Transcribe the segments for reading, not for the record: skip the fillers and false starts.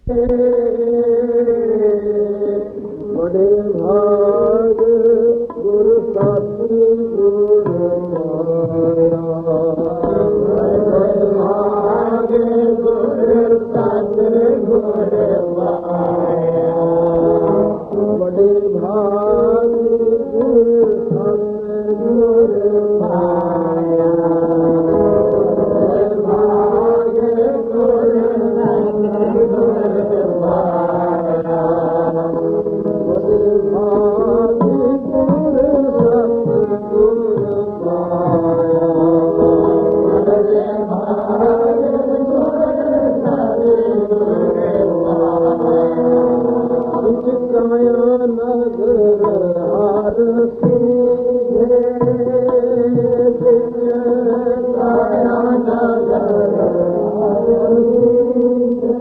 ਬੜੇ ਭਾਗ ਗੁਰ ਸਾਥੀ ਗੁਰ ਮਾਇਆ, ਬੜੇ ਭਾਗ ਗੁਰ ਸਾਥੀ ਗੁਰ ਮਾਇਆ, ਬੜੇ ਭਾਗ ਗੁਰ ਸਾਥੀ ਗੁਰ ਮਾਇਆ, ਬੜੇ ਭਾਗ ਗੁਰ ਸਾਥੀ ਗੁਰ ਮਾਇਆ, ਬੜੇ ਭਾਗ ਗੁਰ ਸਤਿਗੁਰ ਮਾਇਆ, ਬੜੇ ਭਾਗ ਗੁਰ ਸਤਿਗੁਰ ਮਾਇਆ, ਵਿੱਚ ਕਾਇਆ ਨਗਰ ਹਰ ਸੀਧੇ, ਵਿੱਚ ਕਾਇਆ ਨਗਰ ਹਰ ਸੀਧੇ,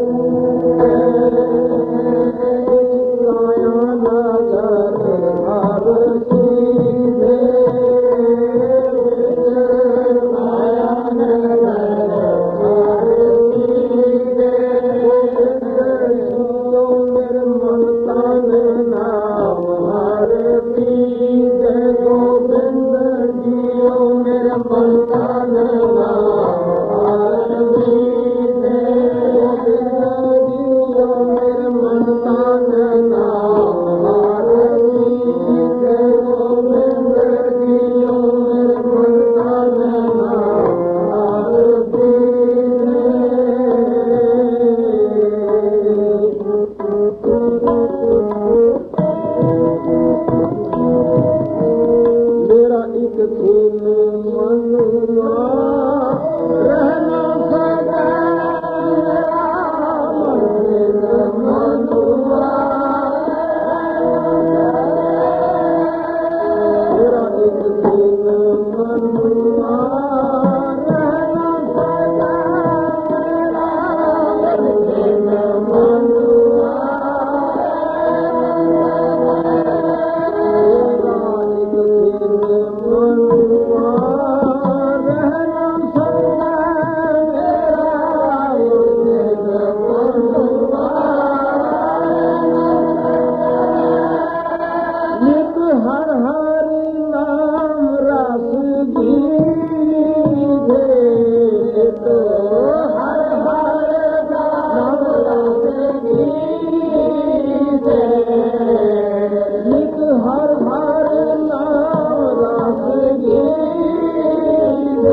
ਕਾਇਆ ਨਗਰ ਹਰ ਸੀਧੇ, ਵਿੱਚ ਕਾਇਆ ਨਗਰ ਹਰ ਸੀਧੇ, ਜੋ ਨਿਰਮਲ ਤਨ ਨਾਮ ਹਰ ਪੀਜੈ, ਗੋਬਿੰਦ ਜੀਓ ਨਿਰਮਲ ਤਨ ਨਾਮ ਹਰ ਪੀਜੈ, ਗੋਬਿੰਦ ਜੀਓ ਨਿਰਮਲ ਤਨ ਨਾਮ ਹਰ ਪੀਜੈ, ਗੋਬਿੰਦ ਜੀਓ ਨਿਰਮਲ ਤਨ ਨਾਮ ਹਰ ਪੀਜੈ। ਮੇਰਾ ਇੱਕ ਖੂਨ ਮਨੁਆ ਰਹਿਣਾ ਸਦਾ, ਮੇਰਾ ਮਨ ਮਨੁਆ, ਮੇਰਾ ਇੱਕ ਖੂਨ ਮਨੁਆ ਰਹਿਣਾ ਸਦਾ, ਮੇਰਾ ਮਨ ਮਨੁਆ, ਹਰ ਹਰ ਨਾਮ ਰਸ ਗੀਧੇ, ਹਰ ਹਰ ਨਾਮ ਰਸ ਗੀਧੇ, ਨਿਤ ਹਰ ਹਰ ਨਾਮ ਰਸ ਗੀਧੇ,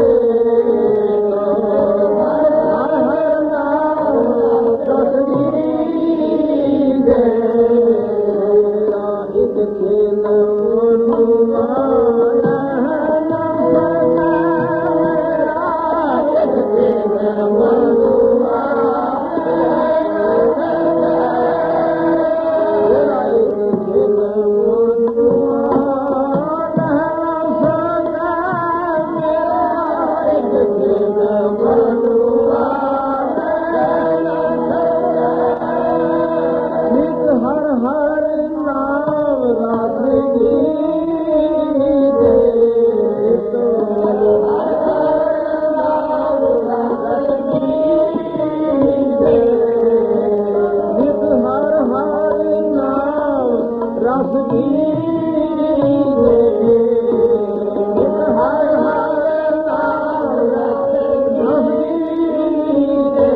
ਹਰ ਹਰ ਨਾਮ ਰਸ ਗੀਧੇ, ਇੱਕ ਖੇਲ ਮਨੁਆ ਰਹਿਣਾ ਸਦਾ, ਮੇਰਾ ਇੱਕ ਖੇਲ ਮਨੁਆ ਰਹਿਣਾ ਸਦਾ, ਮੇਰਾ ਇੱਕ ਖੇਲ ਮਨੁਆ ਰਹਿਣਾ ਸਦਾ, ਮੇਰਾ ਇੱਕ ਖੇਲ ਮਨੁਆ ਰਹਿਣਾ ਸਦਾ, ਨਿਤ ਹਰ ਹਰ ਨਾਮ ਰਸ ਗੀਧੇ, ਹਰ ਹਰ ਨਾਮ ਰਸ ਗੀਧੇ, ਨਿਤ ਹਰ ਹਰ ਨਾਮ ਰਸ ਗੀਧੇ, ਨਿਤ ਹਰ ਹਰ ਨਾਮ ਰਸ ਗੀਧੇ,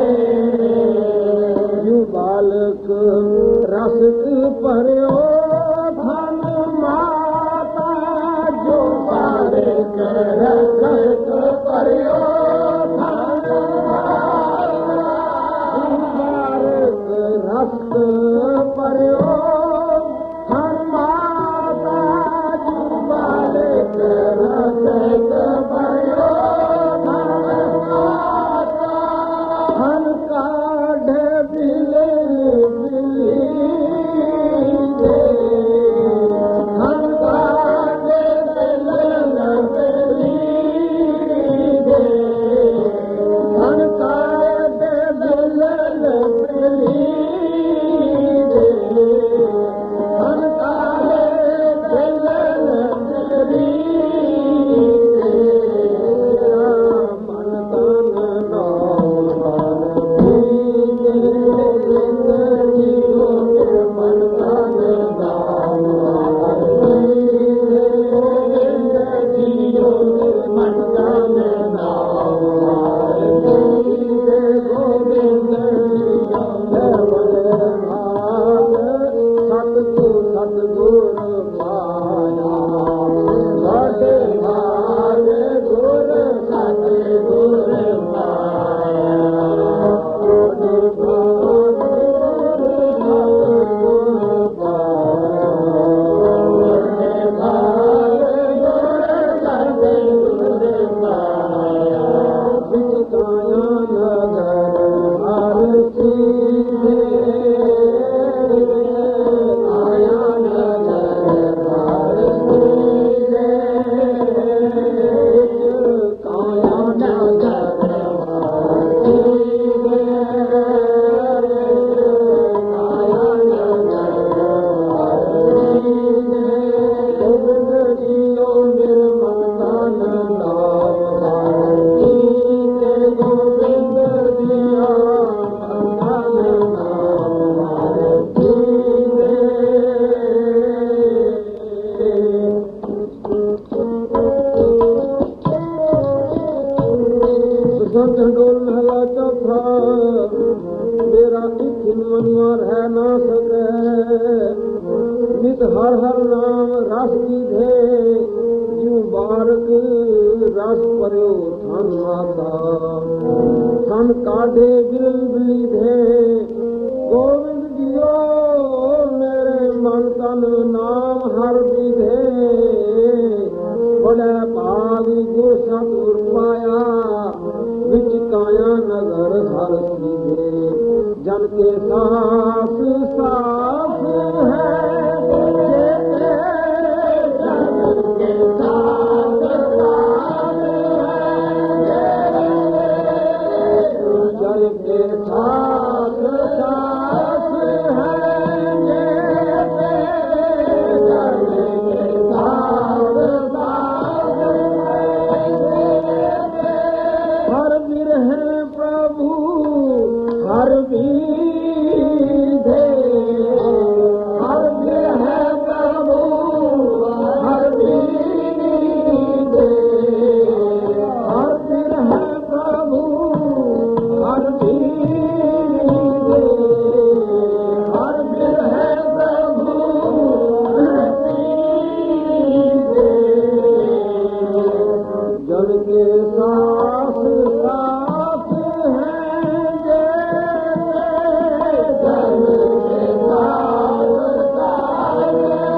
ਯੂ ਬਾਲਕ ਰਸਕ ਭਰਿਓ ਧਨ ਮਾਤਾ, ਜੋ ਬਾਲਕ ਰਸਕ ਭਰਿਓ ਧਨ ਮਾਤਾ, ਜੋ ਬਾਲਕ ਰਸਕ ਭਰਿਓ ਧਨ ਮਾਤਾ, ਜੋ ਬਾਲਕ ਰਸਕ ਭਰਿਓ ਧਨ ਮਾਤਾ, ਧਨ ਕਾਢ ਬਿਲੇ ਬਿਲੀ ਦੇ, बिन मनुआ रह ना सके नित हर हर नाम रस पीधे जिउ बारक रस पर्यो थन माता थन काढ़े बिल बिलीधे गोविंद जियो मेरे मन तन नाम हर पीधे बड़े भाग गुर सतगुर पाया विच काया नगर हर सीधे जन के साथ साफ है जन के साथ जन के साथ साथ है हर वीर है प्रभु हर वीर हर वीर है प्रभु हर वीर हर वीर है प्रभु हर वीर हर वीर है प्रभु हर वीर जन के साथ साथ है जन के साथ साथ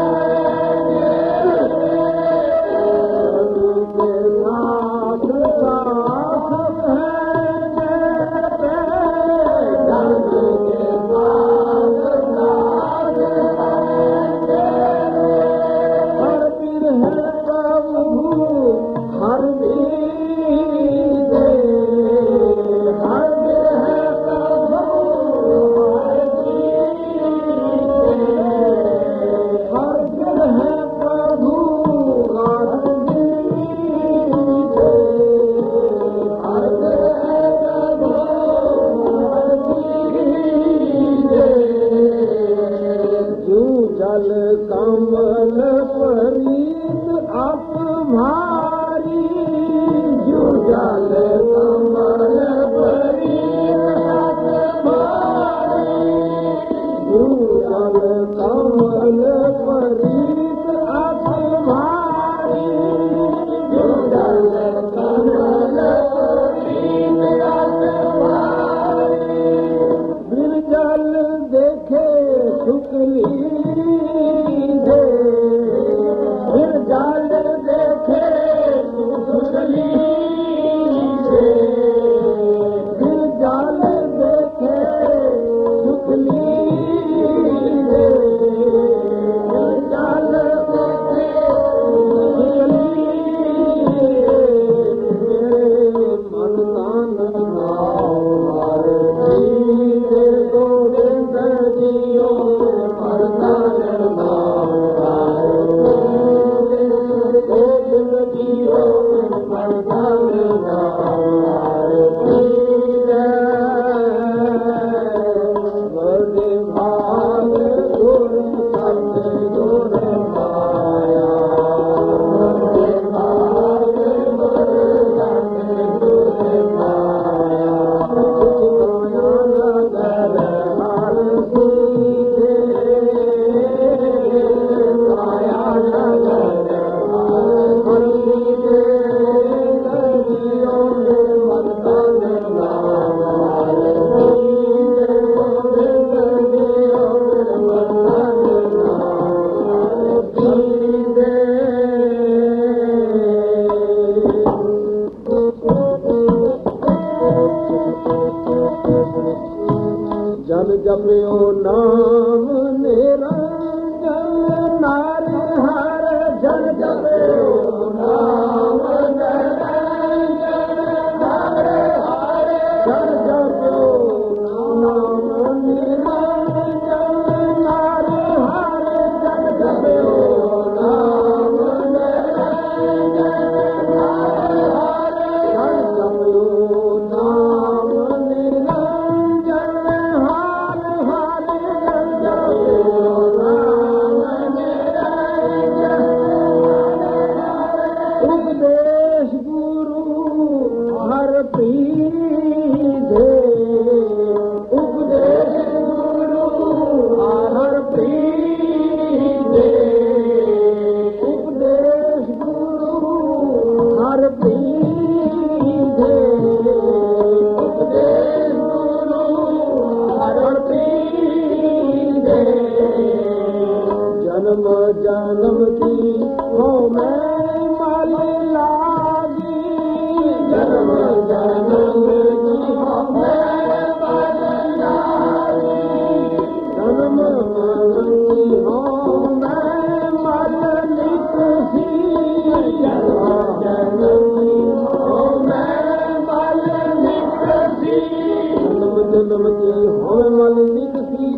हर वीर है प्रभु हर वीर हर वीर है प्रभु हर वीर है प्रभु हर वीर हर वीर है प्रभु हर वीर जू जल कमल परीत आप भारी जू जल कमल परीत आप भारी जू जल कमल परीत आप भारी जू जल कमल परीत आप भारी बिन जल देखे सुकली दे फिर जल देखे सुकली दे फिर जल देखे सुकली दे फिर जल देखे सुकली मेरे मन तन नाम दे गोविंद जियो मन तन नाम गोविंद जियो मन तन बड़े भाग गुर सतगुर पाया बड़े भाग गुर सतगुर पाया नगर हर सीधे काया नगर हर सीधे नदियों में मन तन नाम गोविंद नदियों में मन तन नाम सीधे जन जपयो नाम निरंजन नार हर जन जपयो नाम निरंजन नार हर जन जपयो नाम निरंजन नार हर जन जपयो नाम निरंजन नार हर जन जपयो नाम निरंजन हाल हाल जन जपयो नाम निरंजन उपदेश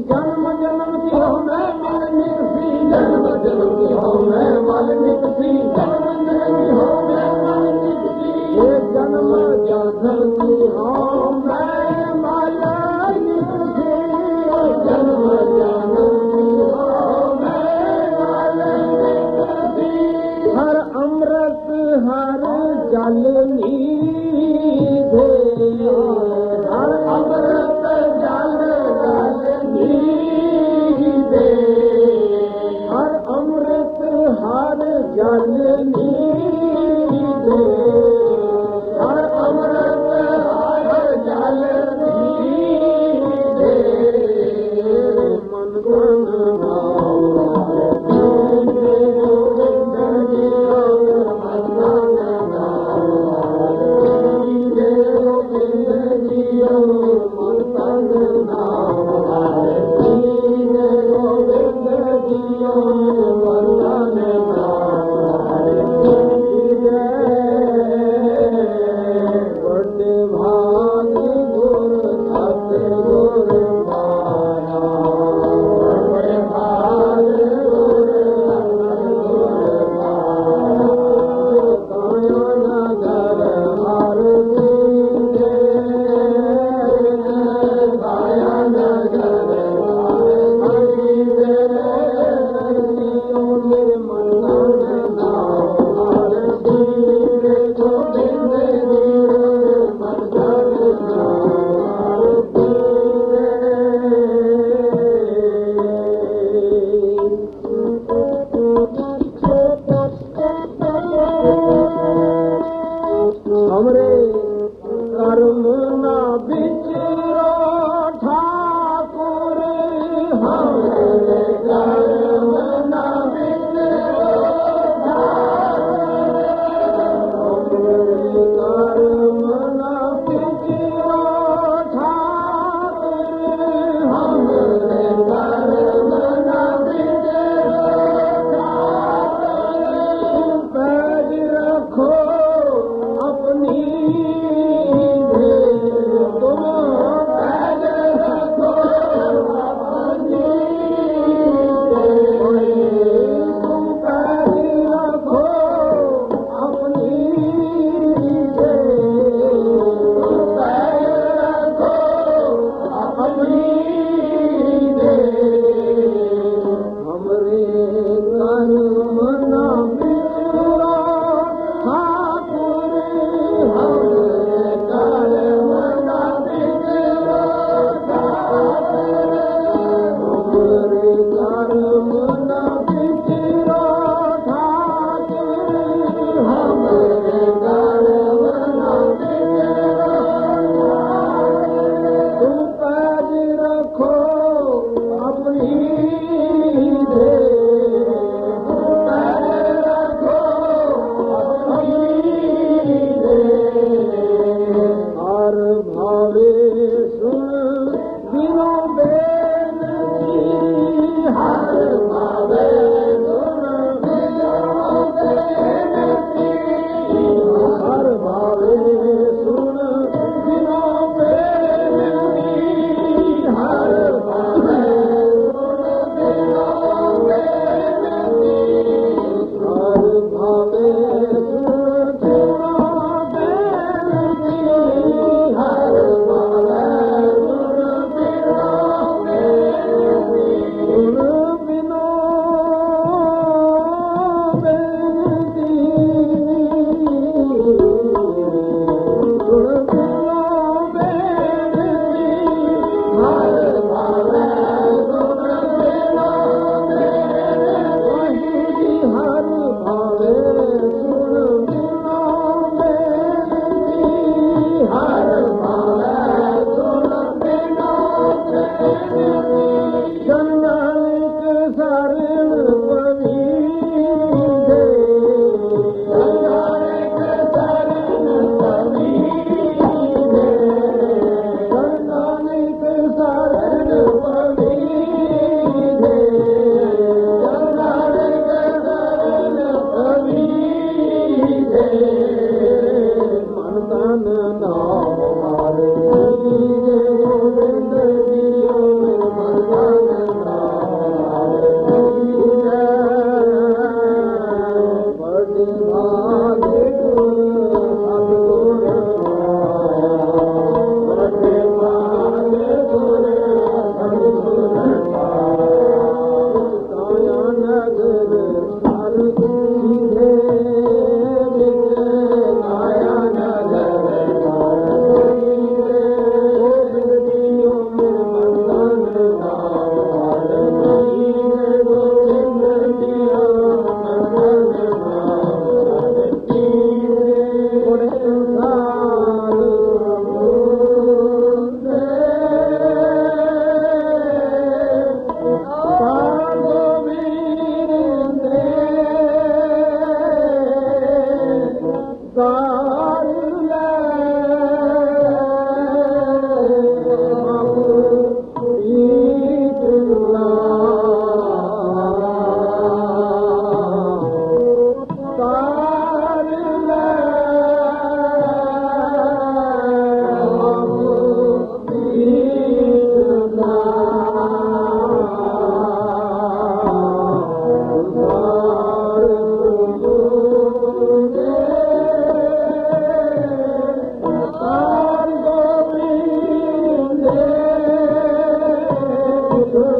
जन्म जन्म की हो मैं मालिक सी जन्म जन्म की हो मैं मालिक सी जन्म जन्म की हो मैं मालिक सी ये जन्म जन्म की हो मैं मालिक सी जन्म जन्म की हो मैं मालिक सी हर अमृत हर जल नीधे हर अमृत जल जल नीधे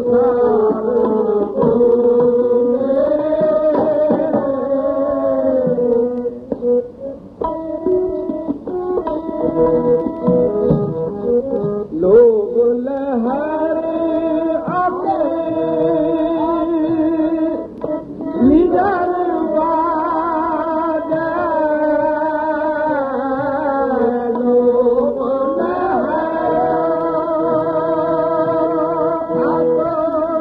लोग लहरे अपने निडर बाजे लोग लहरे अपने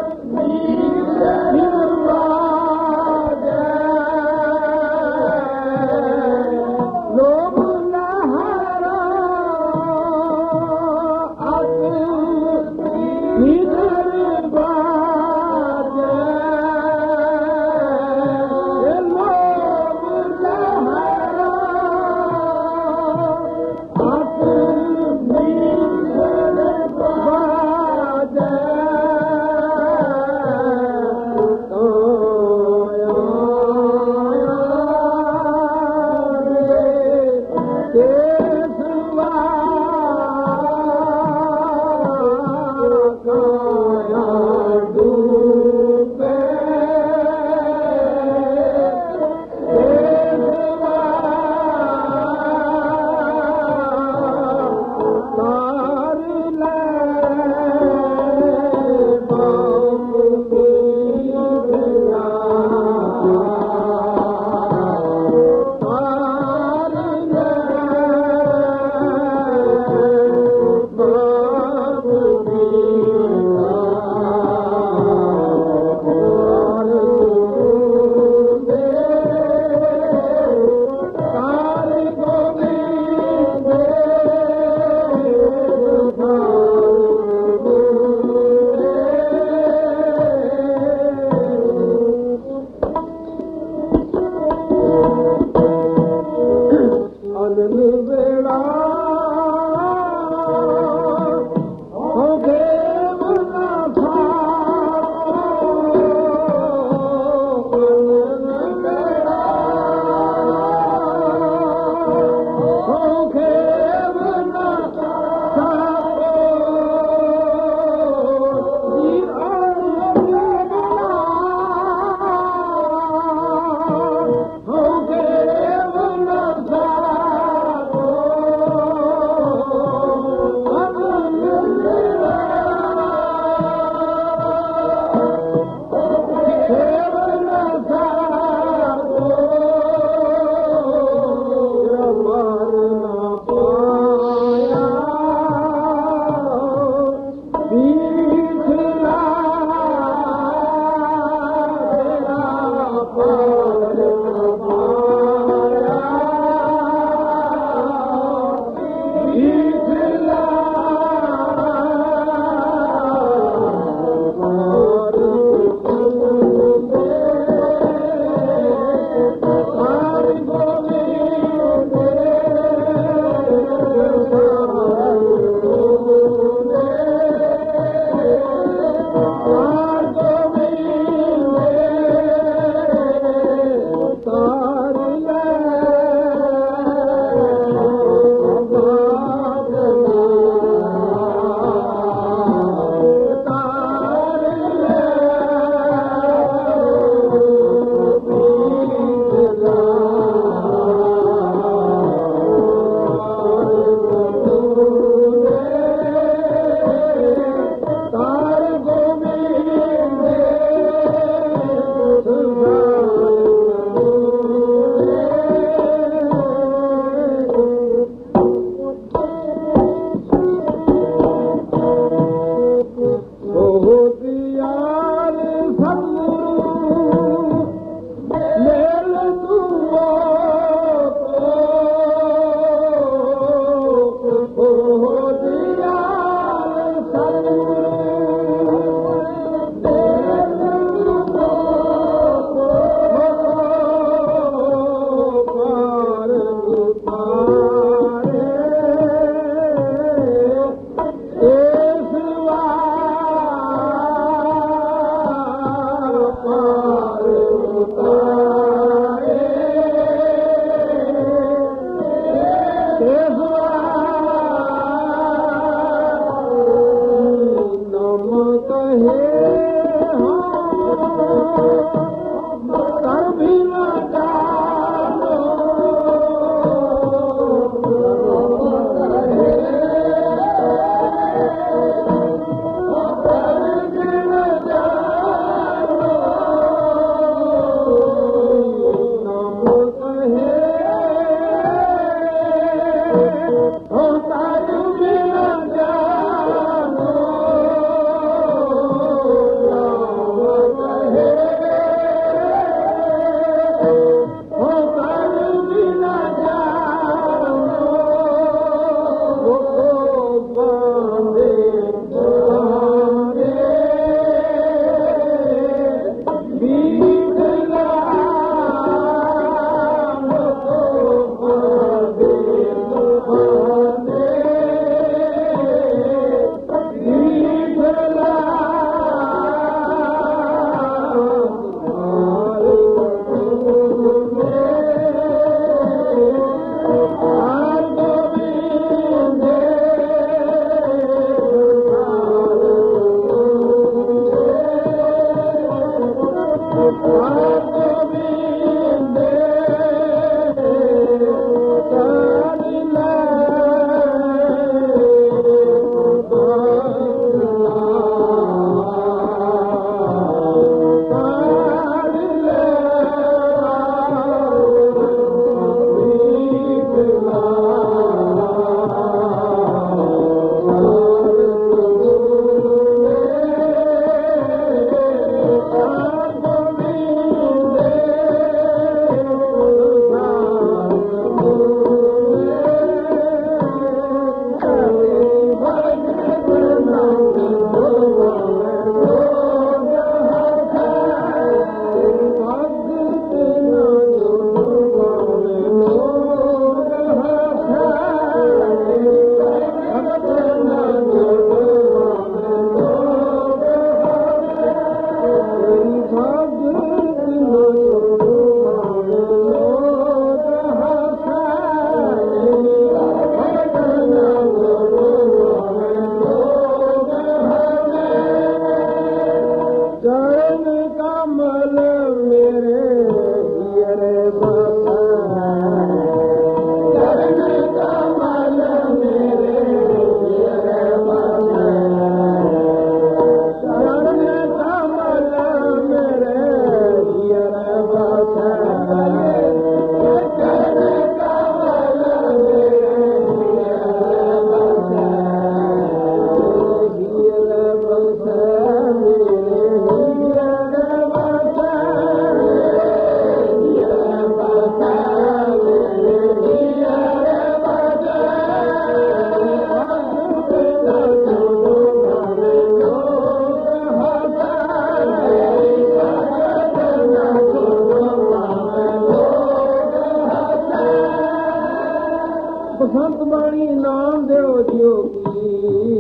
ਸੰਤ ਬਾਣੀ ਨਾਮ ਦਿਓ ਜਿਉ ਕੀ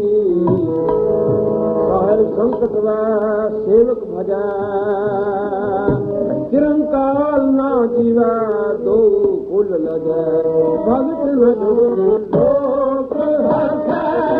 ਸਾਹਿਬ ਸੰਕਟ ਦਾ ਸੇਵਕ ਭਜਾ ਚਿਰੰਕਾਲ ਨਾ ਜੀਵਾ ਦੋ ਕੁਲ ਲਗੈ ਭਗਤ ਵਜੋ ਲੋਕ ਹਸੈ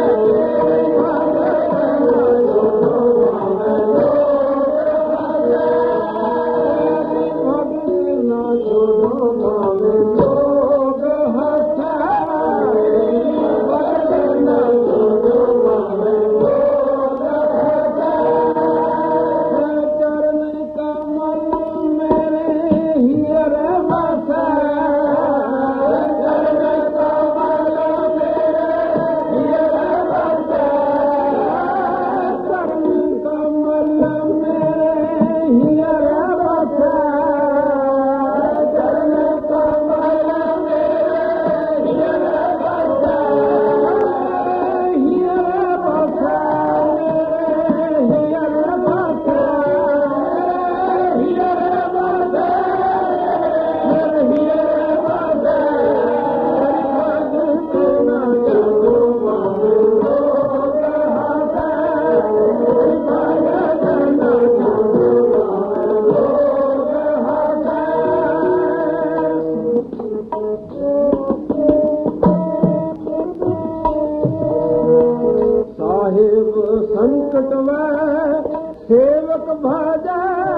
संकट में सेवक भजा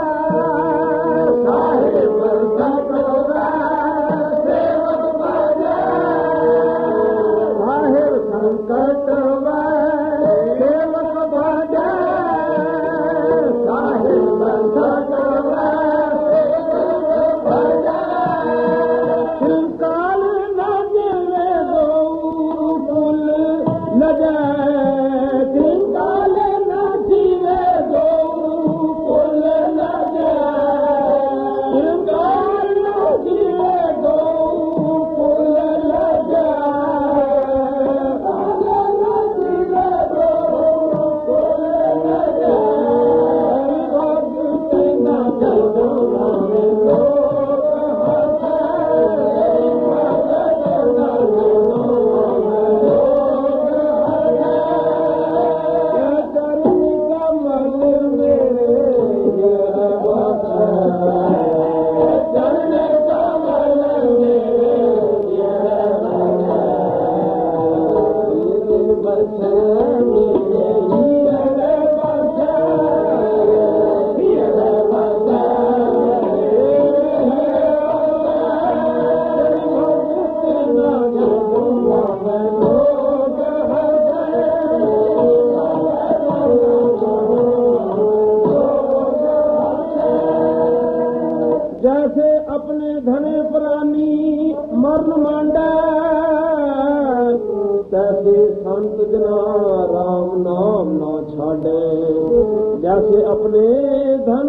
साहिब संकट में सेवक भजा साहिब संकट में सेवक भजा साहिब संकट में सेवक भजा काल न जिवे दो कुल न जाए काल न जीवे दो कुल धने प्राणी मरण मांडा तैसे संत जना राम नाम ना छाड़े जैसे अपने धन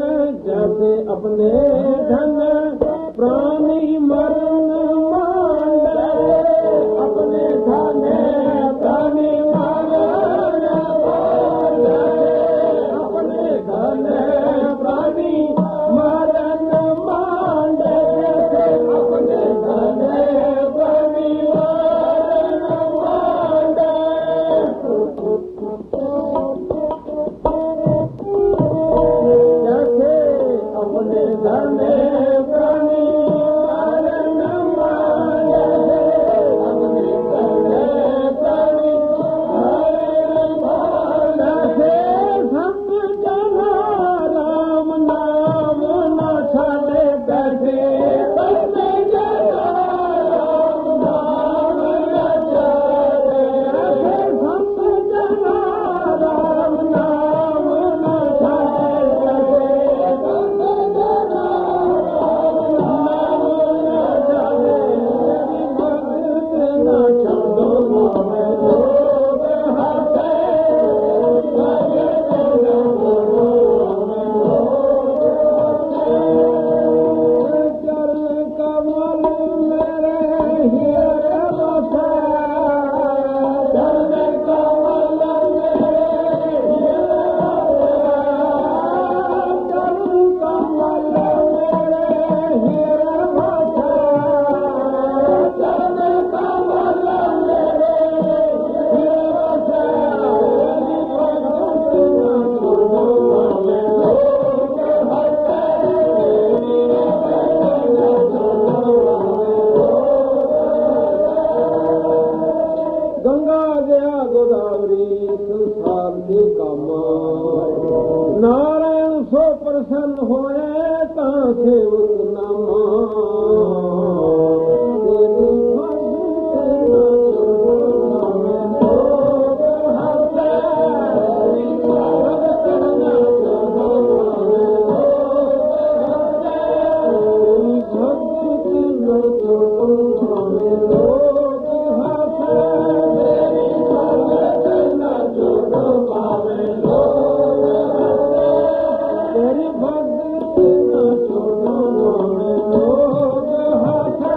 प्राणी मरण मांडे अपने धन प्राणी मरण मांडे अपने धन प्राणी मरण मांडे अपने धन प्राणी मरण मांडे जैसे अपने धन प्राणी मरण मांडे अपने धन प्राणी मरण मांडे संत जना राम नाम न छाड़े बैठे संत जना राम नाम न छाड़े संत जना राम नाम न छाड़े संत जना राम नाम न छाड़े भगत न छाड़ो मामे लोग हटे भगत न छाड़ो चरण कमल मेरे हीरे बसे चरण कमल मेरे हीरे बसे चरण कमल मेरे हीरे बसे चरण कमल मेरे हीरे बसे भगत न छोड़ो मामे लोग हटे गंगा जया गोदावरी संसार के कामा नारायण सो प्रसन्न होए ता सेवक नामा तेरी भगत न छोड़ो मामे लोग हटे तेरी भगत न छोड़ो मामे लोग हटे तेरी भगत न छोड़ो मामे लोग हटे तेरी भगत न छोड़ो मामे लोग हटे तेरी भगत न छोड़ो मामे लोग हटे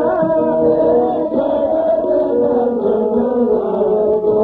तेरी भगत न छोड़ो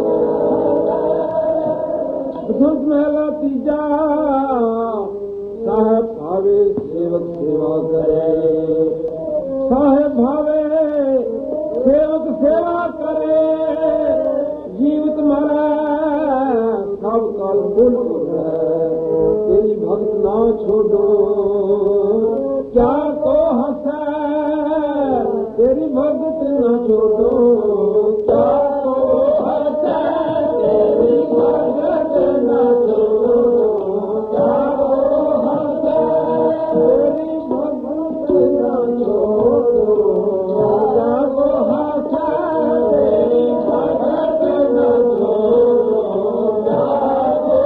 बसंत महला तीजा साहेब भावे सेवक सेवा करे साहेब भावे सेवक सेवा करे जीवित मारे सब काल बोल तेरी भक्त ना छोड़ो क्या तो हंसे तेरी भक्त ना छोड़ो क्या तो हंसे तेरी भक्त ना छोड़ो क्या तो हंसे तेरी भक्त ना छोड़ो क्या तो हंसे तेरी भक्त ना छोड़ो क्या तो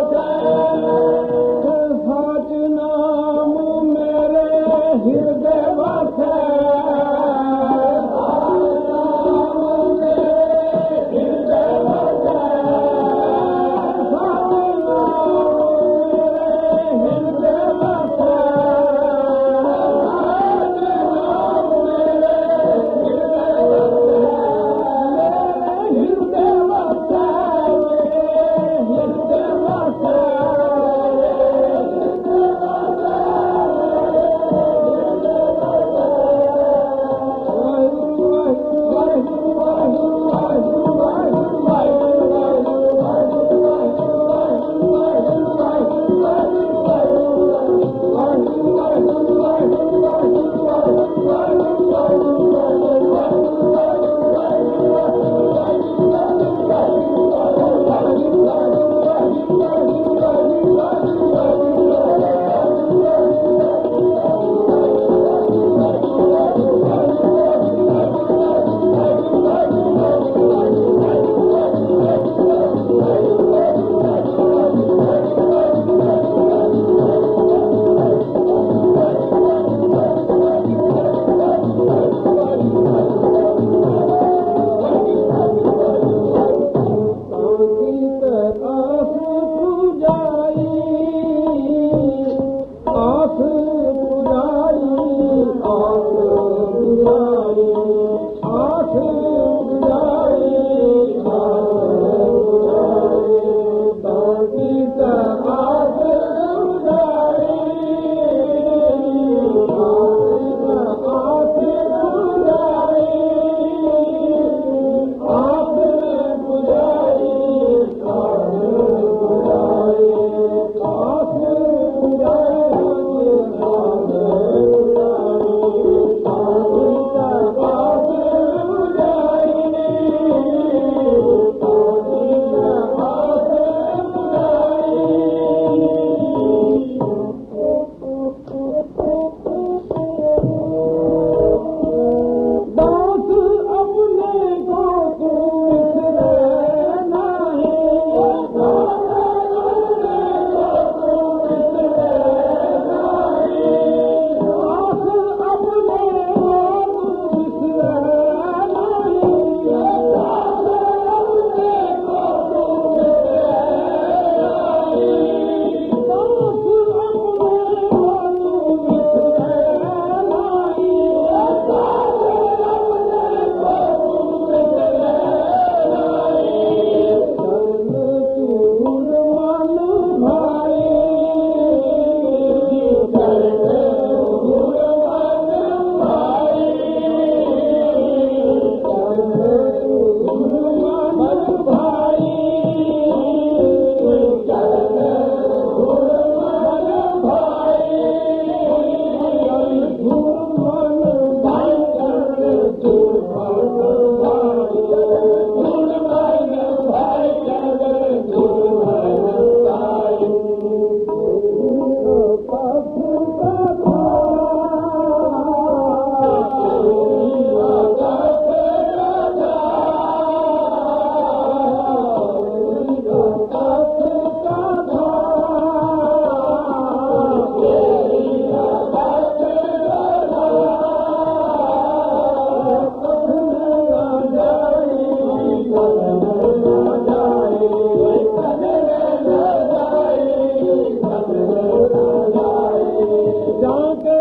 हंसे साच नाम मेरे हृदय बसे साच नाम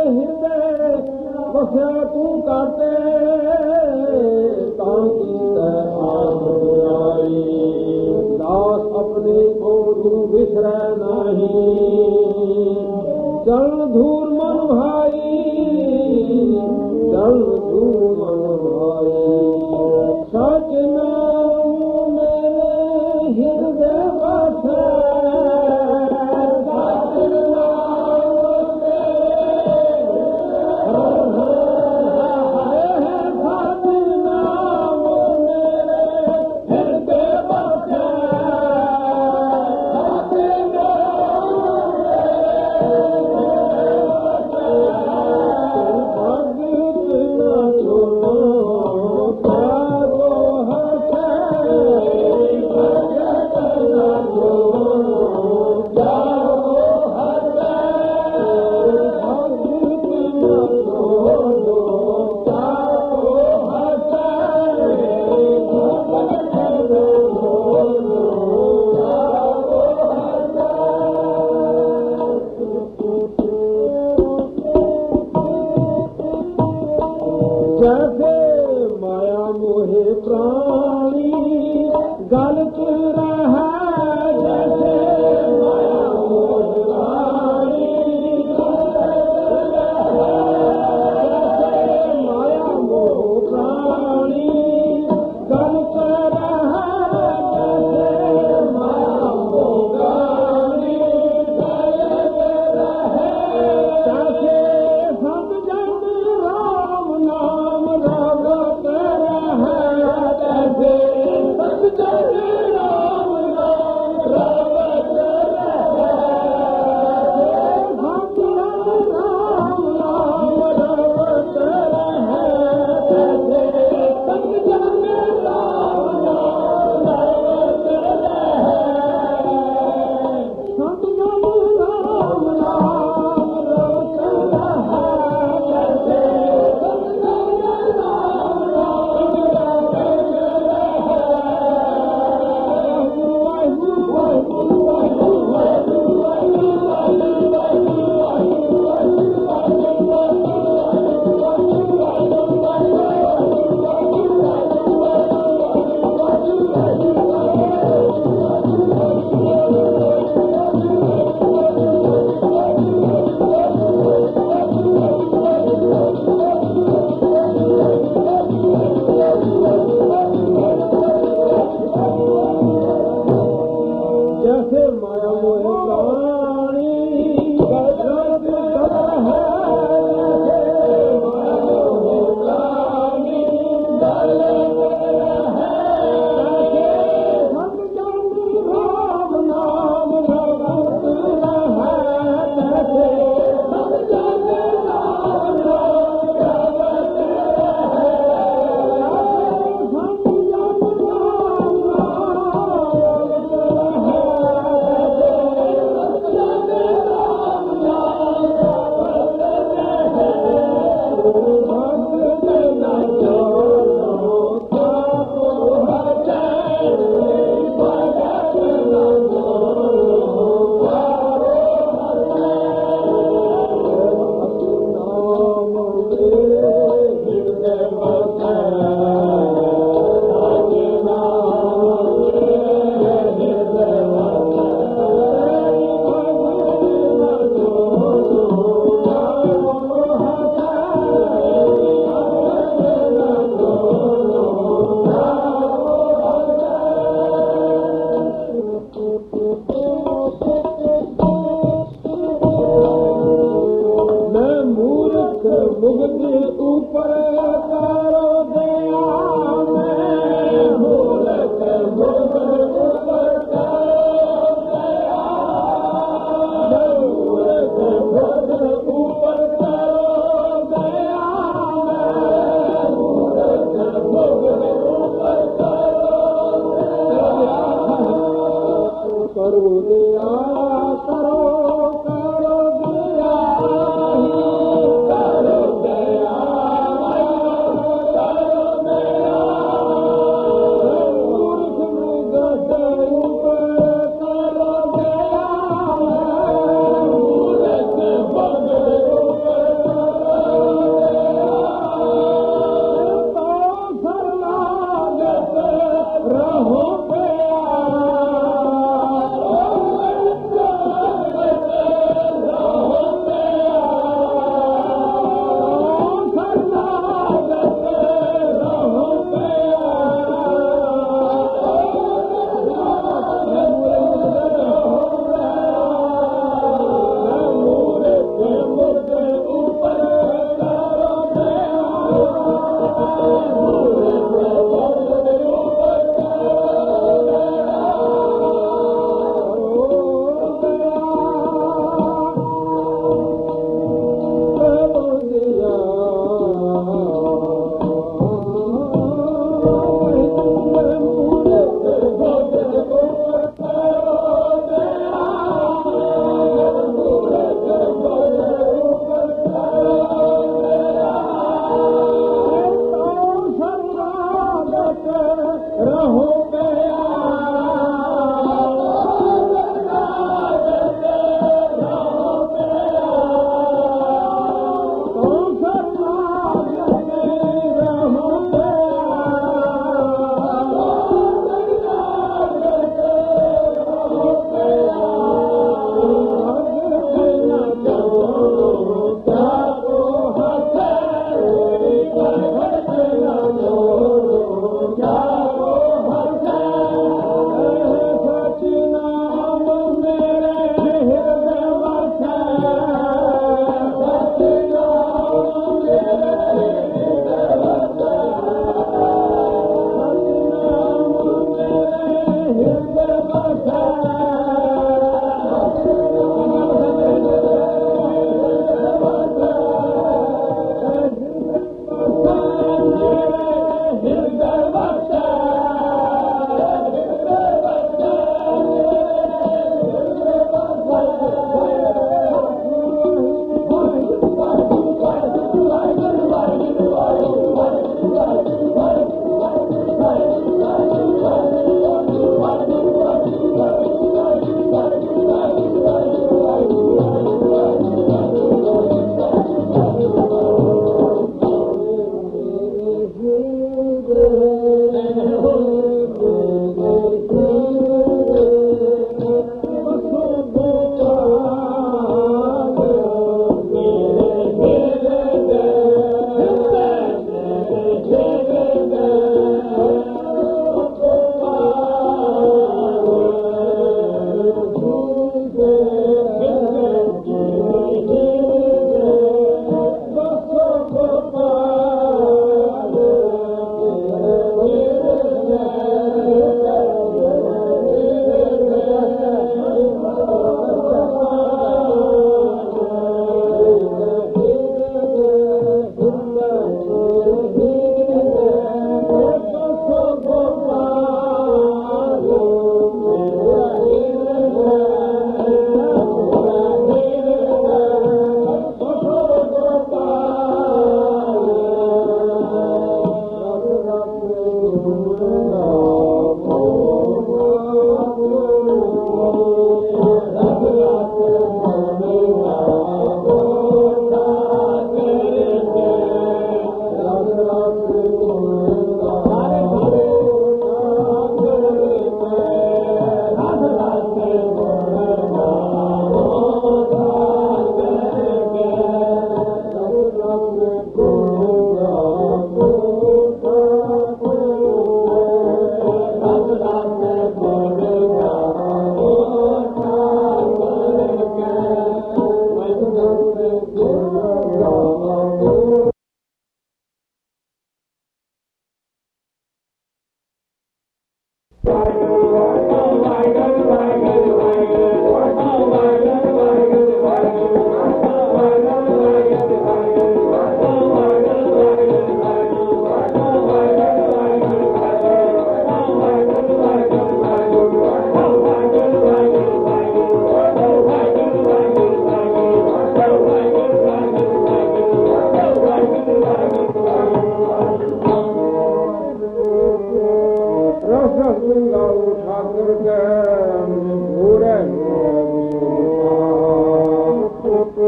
ਹਿਰਦੇ ਵਸਿਆ ਤੂੰ ਕਰਤੇ ਤਾਂ ਕੀਤੇ ਆਸ ਪੁਜਾਈ ਦਾਸ ਆਪਣੇ ਕੋ ਤੂੰ ਵਿਸਰੈ ਨਹੀਂ ਚਲ ਧੂਰ ਮਨ ਭਾਈ ਚਲ ਧੂਰ ਮਨ ਭਾਈ ਸਚ ਨਾਮ ਮੇਰੇ ਹਿਰਦੇ ਵਸੈ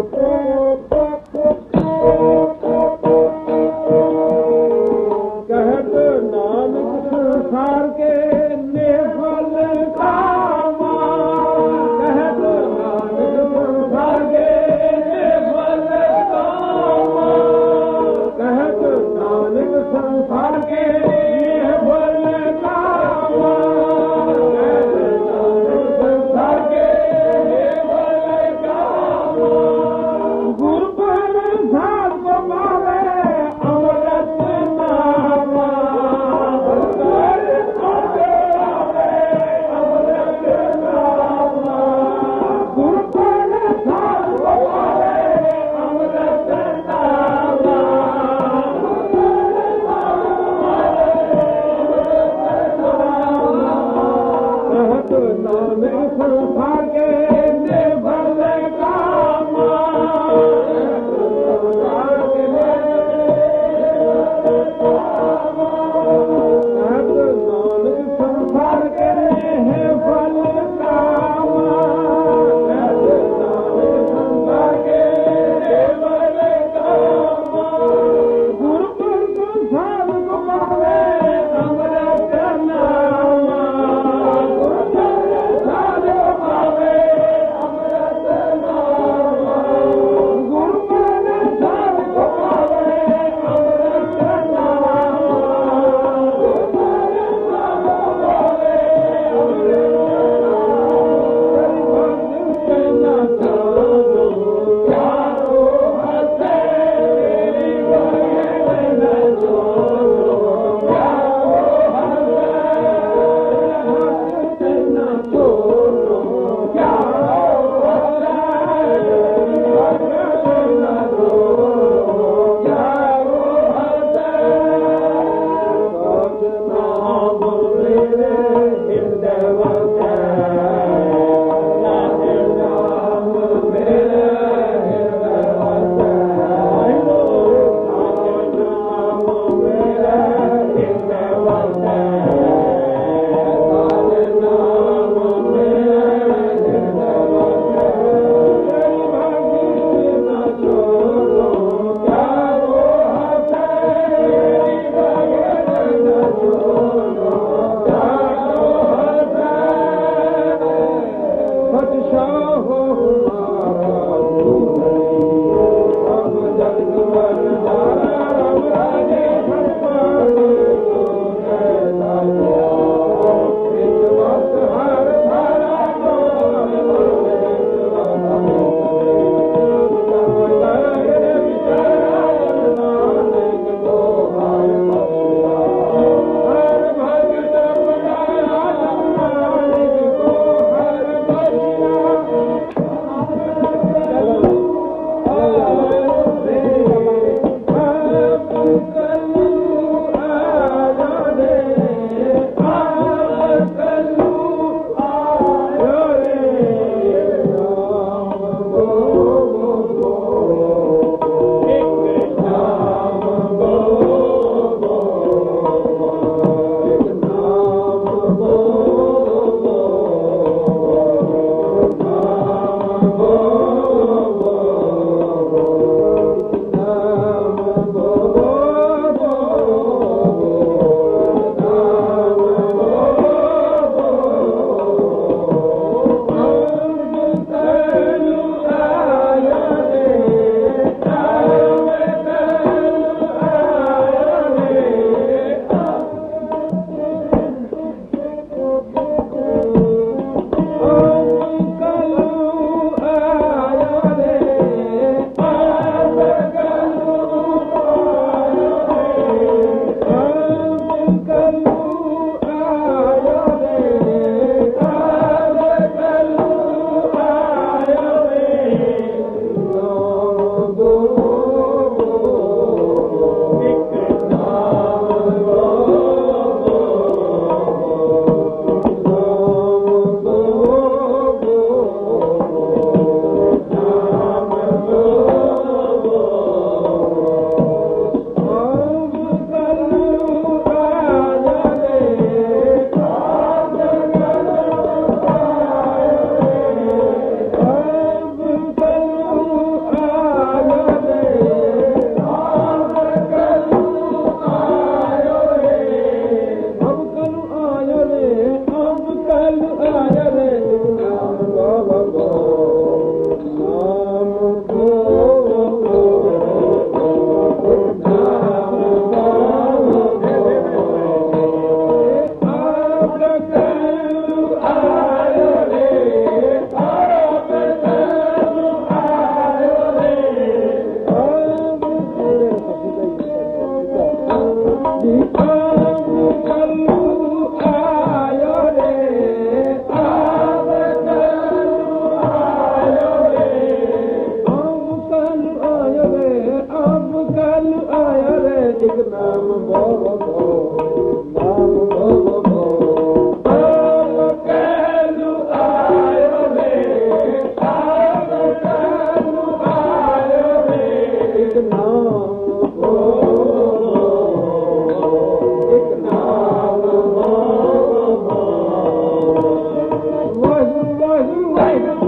कहत नानक संसार के नेफल कामा कहत नानक संसार के नेफल कामा कहत नानक संसार के नेफल कामा कहत नानक संसार के नेफल कामा गुरु ਇੱਕ ਨਾਮ ਬੋ ਨਾਮ ਬੋ ਆਪ ਕਹਿਲੂ ਆਇਓ ਰੇ ਆਪ ਕਹਿਲੂ ਆਇਓ ਰੇ ਇੱਕ ਨਾਮ ਬੋ ਇੱਕ ਨਾਮ ਬੋ ਵਾਹਿਗੁਰੂ ਵਾਹਿਗੁਰੂ ਵਾਹਿਗੁਰੂ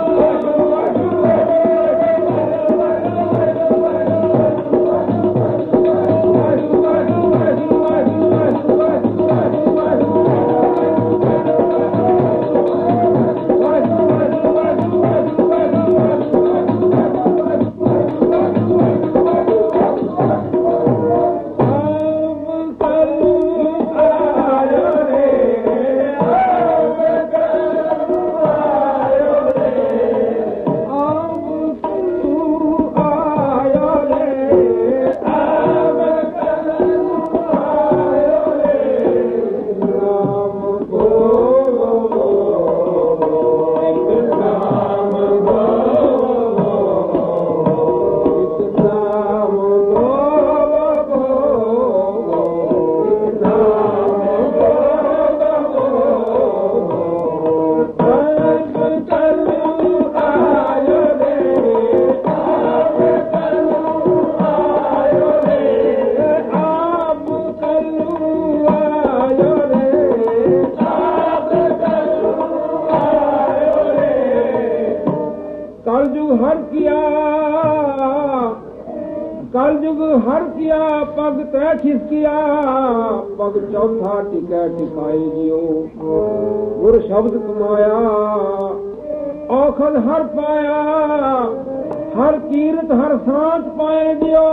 ਹਰ ਕੀਆ ਪਗ ਤੈ ਖਿਸਕਿਆ ਪਗ ਚੌਥਾ ਟਿਕੈ ਟਿਕਾਏ ਜਿਉ ਗੁਰ ਸ਼ਬਦ ਕਮਾਇਆ ਔਖਦ ਹਰ ਪਾਇਆ ਹਰ ਕੀਰਤ ਹਰ ਸਾਂਚ ਪਾਏ ਜਿਉ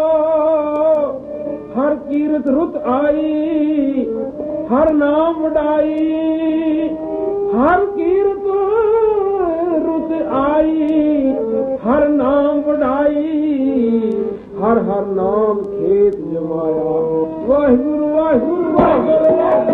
ਹਰ ਕੀਰਤ ਰੁੱਤ ਆਈ ਹਰ ਨਾਮ ਵਡਾਈ ਹਰ ਕੀਰਤ ਰੁੱਤ ਆਈ ਹਰ ਨਾਮ ਵਡਾਈ ਹਰ ਹਰ ਨਾਮ ਖੇਤ ਜਮਾਇਆ ਵਾਹਿਗੁਰੂ ਵਾਹਿਗੁਰੂ ਵਾਹਿਗੁਰੂ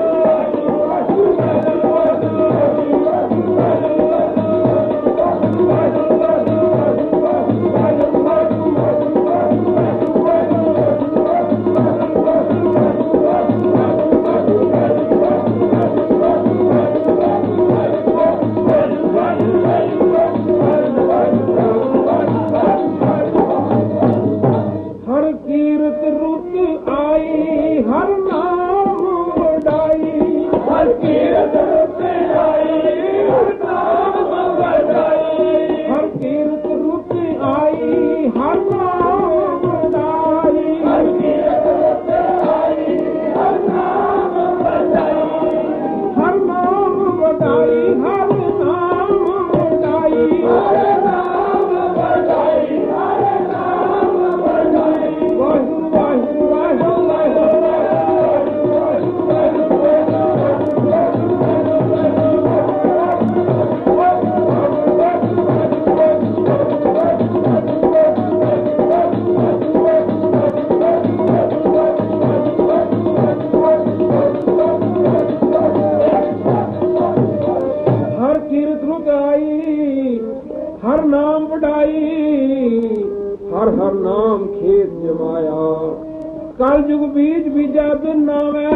ਕਲ ਜੁਗ ਬੀਜ ਬੀਜੈ ਬਿਨ ਨਾਵੇਂ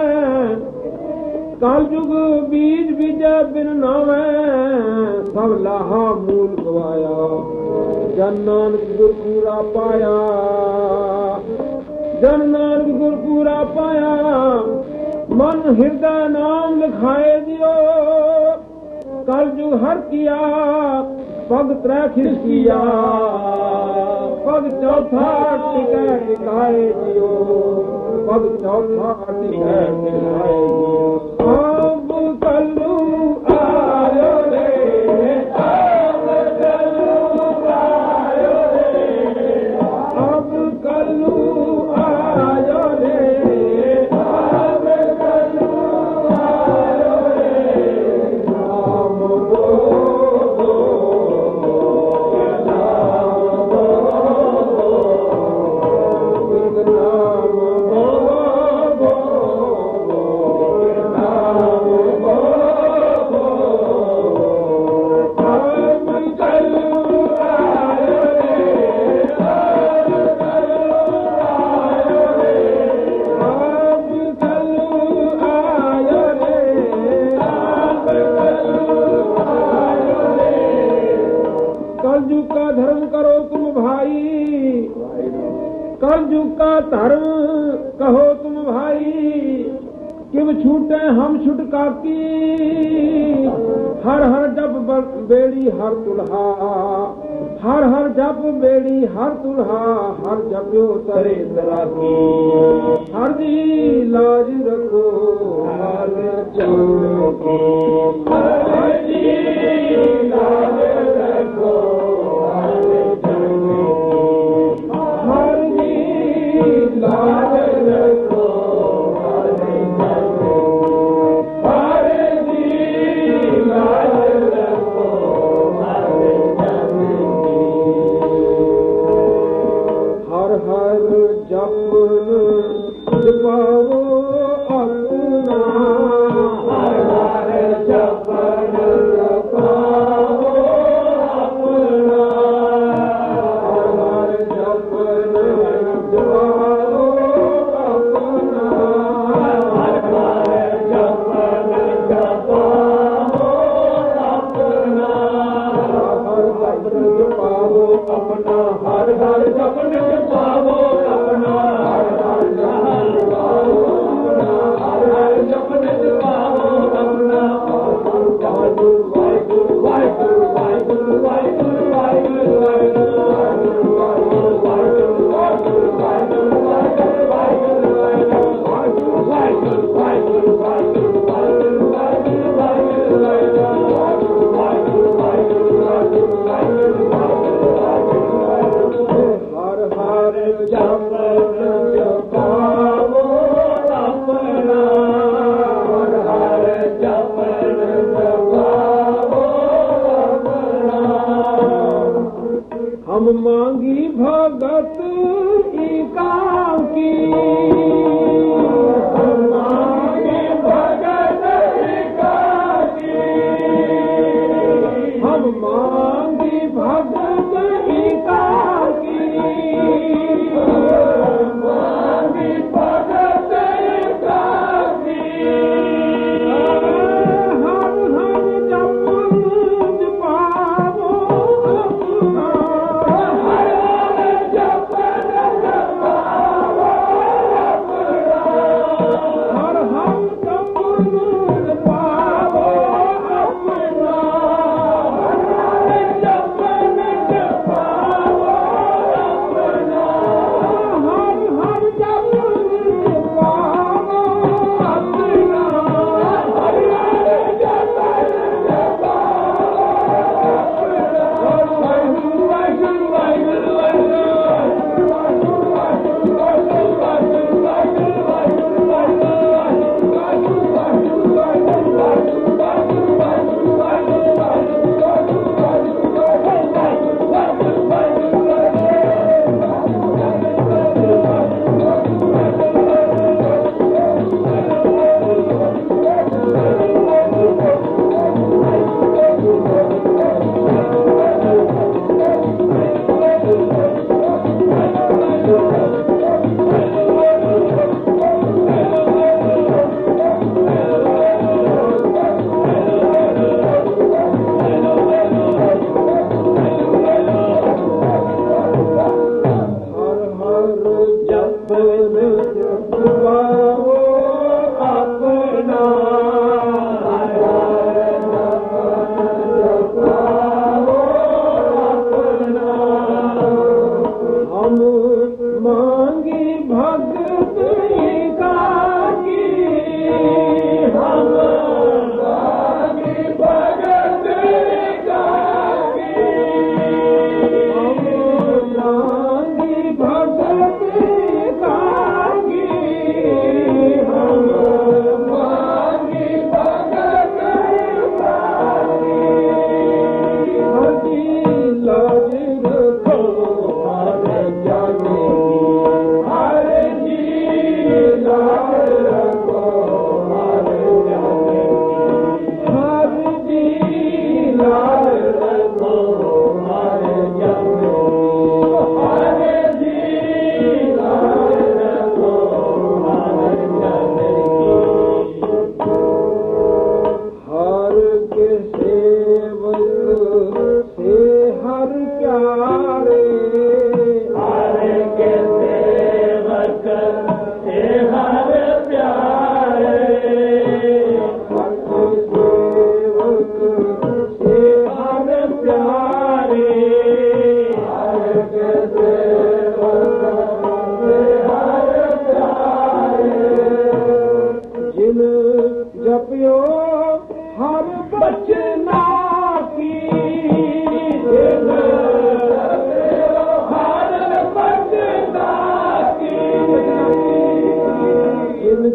ਕਲ ਜੁਗ ਬੀਜ ਬੀਜੈ ਬਿਨ ਨਾਵੇਂ ਸਭ ਲਾਹਾ ਮੂਲ ਗਵਾਇਆ ਜਨ ਨਾਨਕ ਗੁਰ ਪੂਰਾ ਪਾਇਆ ਜਨ ਨਾਨਕ ਗੁਰ ਪੂਰਾ ਪਾਇਆ ਮਨ ਹਿਰਦਾ ਨਾਮ ਲਿਖਾਏ ਦਿਓ ਕਲ ਜੁਗ ਹਰ ਕੀਆ ਪਗ ਤ੍ਰੈ ਖਿਸਕਿਆ ਪਗ ਚੌਥਾ ਟਿਕੈ ਟਿਕਾਏ ਜਿਉ ਪਗ ਚੌਥਾ ਟਿਕੈ ਟਿਕਾਏ ਜਿਉ ਆਪ ਕਲੂ ਆਇਓ ਰੇ ਆਪ ਕਲੂ ਆਇਓ ਰੇ ਆਪ ਕਲੂ ਆਇਓ ਰੇ ਆਪ ਕਲੂ ਆਇਓ ਰੇ ਨਾਮ कलयुग का धर्म कहो तुम भाई, किव छूटे हम छुटका की। हर हर जप बेड़ी हर तुल्हा, हर हर जप बेड़ी हर तुल्हा, हर जप्यो तरे तरा की। हर जी लाज रखो हर चलो की, हर जी लाज रखो हर चलो की, हर जी लाज रखो हर चलो, हर जी लाज रखो हर चलो। हर हर जपन जपाओ अपना, हर हर जपन जपाओ अपना, हर हर जपन जपाओ अपना, हर हर जपन जपाओ अपना, हर जपन जपाओ अपना, हर हर जपन जपाओ अपना, हर हर जपन जपाओ अपना, हर हर जपन जपाओ अपना। वाहिगुरु वाहिगुरु वाहिगुरु वाहिगुरु वाहिगुरु वाहिगुरु वाहिगुरु वाहिगुरु वाहिगुरु वाहिगुरु वाहिगुरु वाहिगुरु वाहिगुरु वाहिगुरु वाहिगुरु वाहिगुरु हर हर जपन जपाओ अपना, हर हर जपन जपाओ अपना। हम मांगी भगत एकाकी, हम मांगी भगत एकाकी, हम मांगी भगत एकाकी, हम मांगी भगत एकाकी। हर हर जपन जपाओ अपना, हर हर जपन जपाओ अपना, हर हर जपन जपाओ अपना, हर हर जपन जपाओ अपना, हर हर जपन जपाओ अपना, हर हर जपन जपाओ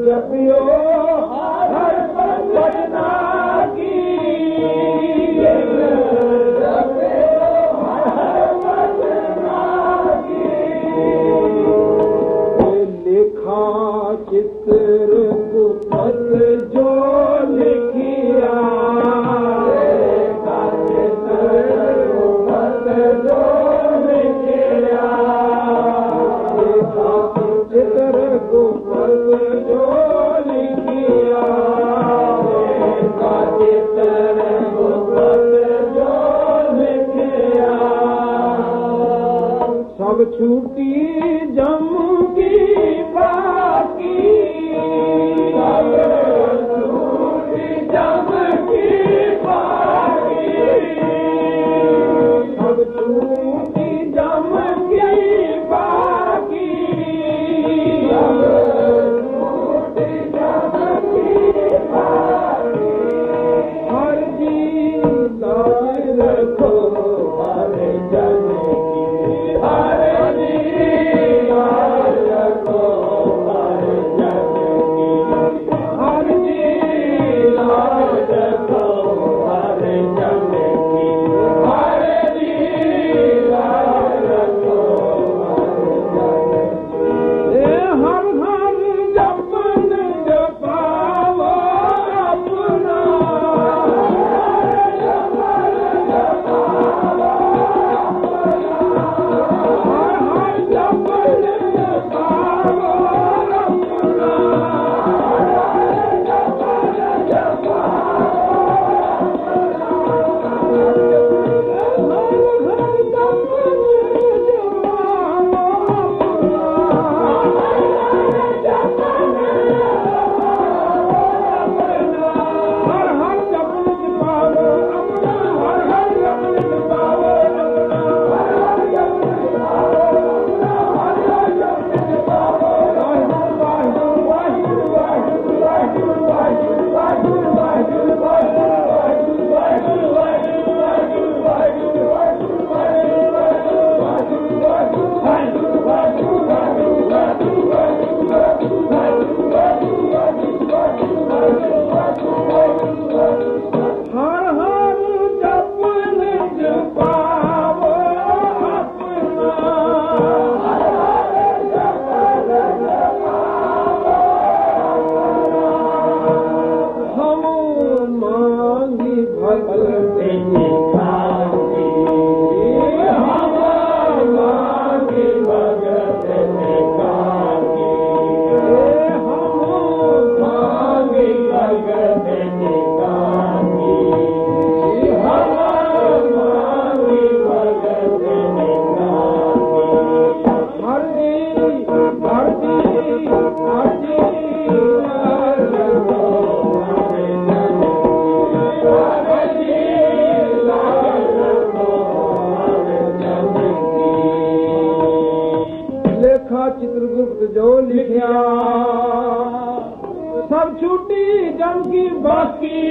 जपियो हर भजना की लिखा चित्र गुप्त जो लिखिया सब छूटी जम की बाकी सब छूटी जम की बाकी सब छूटी जम की बाकी सब छूटी जम की बाकी हर जी लाए रखो हरे जन चित्रगुप्त जो लिखिया सब छूटी जम की बाकी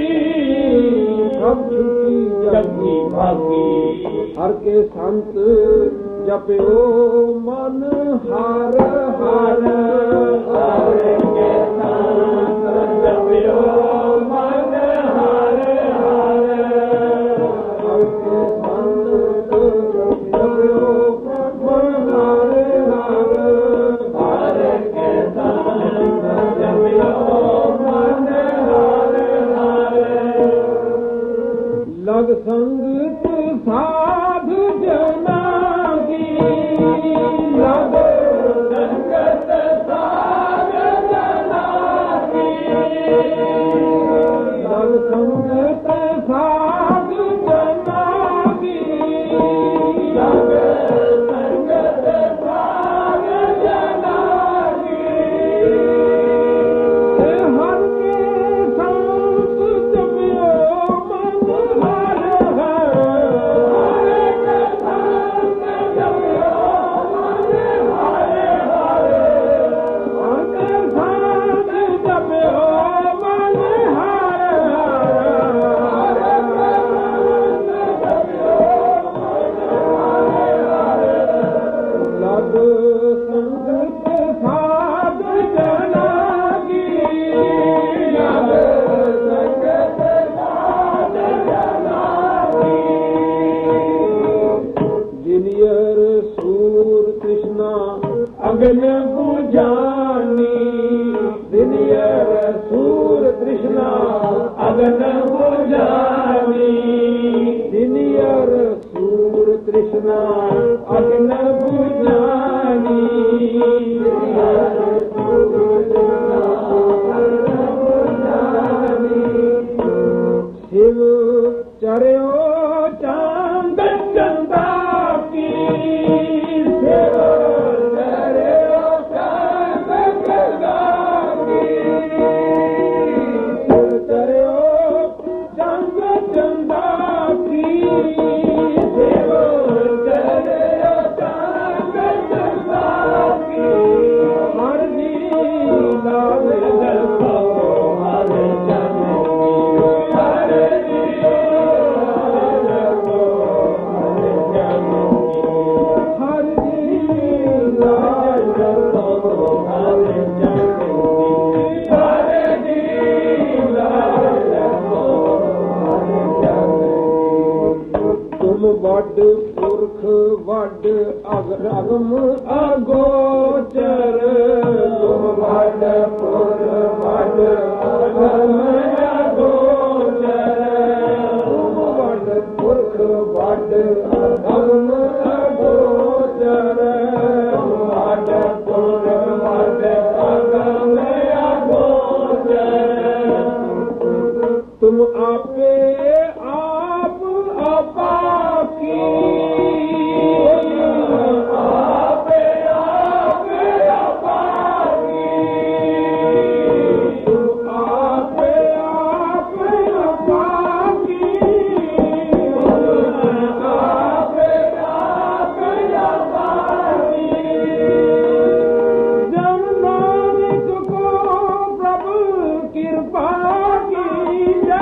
सब छूटी जम की बाकी हर के संत जपियो मन हार हार हर के संत जपियो मन हार हार हर के संत जपियो मन हार लग संगत साधु जना की लग संगत साधु अगन बुझानी दिनियर सूर कृष्णा अगन बुझानी दिनियर सूर कृष्णा अगन बुझानी शिव चरियो चांद चंदा की शिव चरियो चांद चंदा की शिव चरियो चांद चंदा की शिव चरियो चांद चंदा की हर जी लाल जलता हर ਵੱਡ ਪੁਰਖ ਵੱਡ ਅਗਮ ਅਗੋਚਰ ਤੁਮ ਵੱਡ ਪੁਰਖ ਵੱਡ ਅਗਮ ਅਗੋਚਰ ਤੁਮ ਵੱਡ ਪੁਰਖ ਵੱਡ ਅਗਮ ਅਗੋਚਰ ਤੁਮ ਵੱਡ ਪੁਰਖ ਵੱਡ ਅਗਮ ਅਗੋਚਰ ਤੁਮ ਆਪੇ ਆਪ ਆਪਾਕੀ ਆਪੇ ਆਪ ਆਪਾਕੀ ਤੁਮ ਆਪੇ ਆਪ ਆਪਾਕੀ ਆਪੇ ਆਪ ਆਪਾਕੀ ਜਨ ਨਾਨਕ ਕੋ ਪ੍ਰਭੂ ਕਿਰਪਾ ਕੀ ਜੈ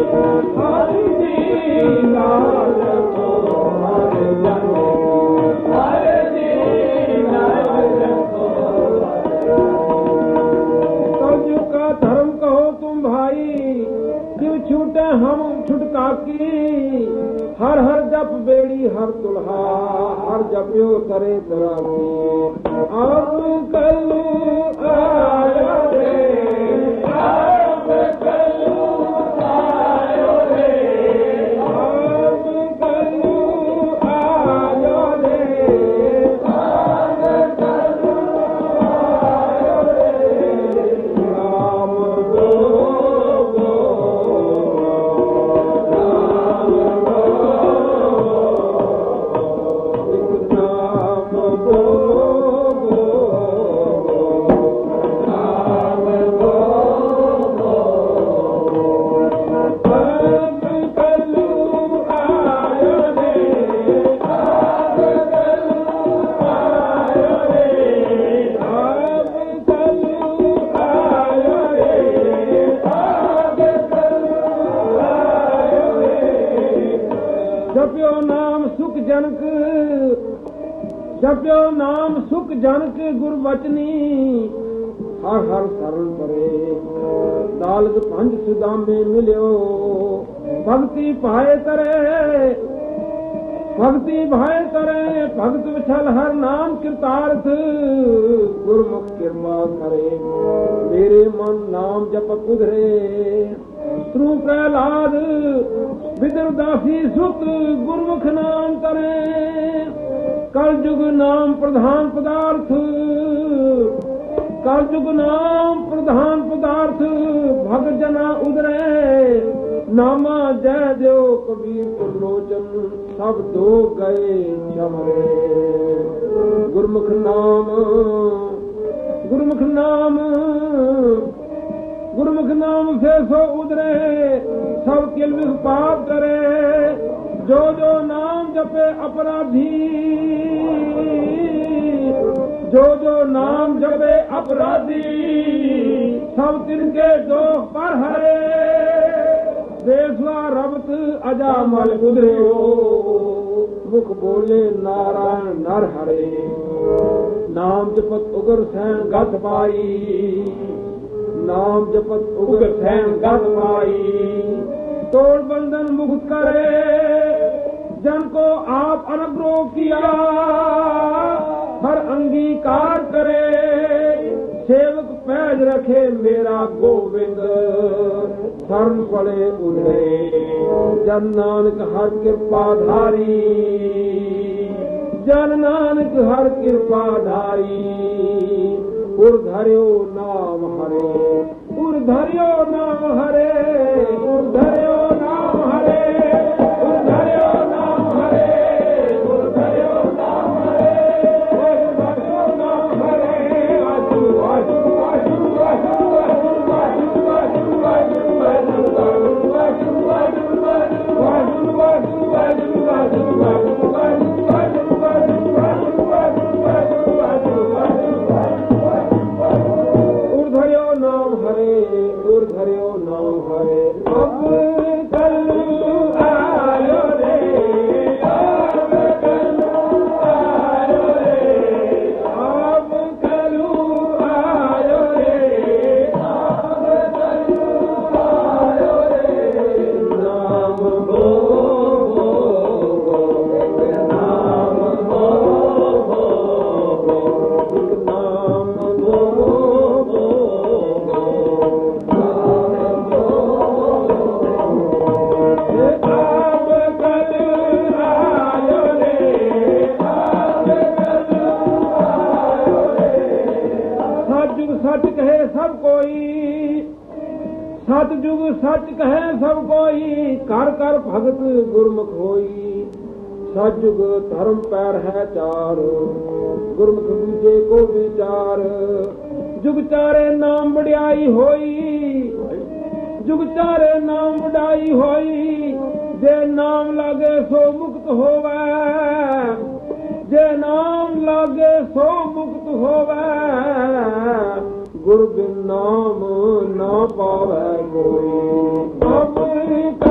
ਹਰਿ ਜੀ ਨਾਲ ਰੱਖੋ ਹਰਿ ਜਨ ਹਰਿ ਜੀ ਨਾਲ ਰੱਖੋ कलयुग का धर्म कहो तुम भाई क्यों छूटे हम छुटका की हर हर जप बेड़ी हर तुल्हा हर जप्यो करे तराकी अब कलू आयो रे अब कलू आयो रे अब कलू आयो रे अब कलू आयो रे राम गो गो राम गो जप्यो नाम सुख जनक जप्यो नाम सुख जनक गुर बचनी हर हर सरल परे दालग पंज सुदामे मिलियो भक्ति पाए करे भक्ति भाए करे भगत विछल हर नाम कृतार्थ गुरमुख कृपा करे मेरे मन नाम जपत उधरे श्रु प्रहलाद विदुरदासी सुत गुरमुख नाम करे कलयुग नाम प्रधान पदार्थ कलयुग नाम प्रधान पदार्थ भगत जना उदरे नामा जय देव कबीर पुरलोचन सब दो गए चमरे गुरमुख नाम गुरमुख नाम गुरमुख नाम से सो उदरे सब किलविख पाप करे जो जो नाम जपे अपराधी जो जो नाम जपे अपराधी सब तिनके दोष पर हरे देशवा रबत अजामल उदरे मुख बोले नारायण नर हरे नाम जपत उगर सैन गत पाई नाम जपत उगर सैन गत पाई तोड़ बंधन मुक्त करे जन को आप अनुग्रह किया हर अंगीकार करे सेवक पैज रखे मेरा गोविंद शरण पड़े उधरे जन नानक हर कृपाधारी जन नानक हर कृपाधारी उर धर्यो नाम हरे उर धर्यो नाम हरे उर धर्यो नाम हरे उर धर्यो नाम हरे उर धर्यो नाम हरे उर धर्यो नाम हरे आजू आजू आजू आजू आजू आजू आजू आजू आजू आजू आजू आजू आजू हरियो नाम हरे अब कलू आयो रे अब कलू आयो रे अब कलू आयो रे अब कलू आयो रे नाम गो नाम गो नाम गो सच कहे सब कोई सतजुग सच कहे सब कोई कर कर भगत गुरमुख होई सतजुग धर्म पैर है चार गुरमुख दूजे को विचार जुग चारे नाम बढ़ाई होई जुग चारे नाम बढ़ाई होई जे नाम लागे सो मुक्त होवे जे नाम लागे सो मुक्त होवे गुरु बिन नाम ना पावे कोई।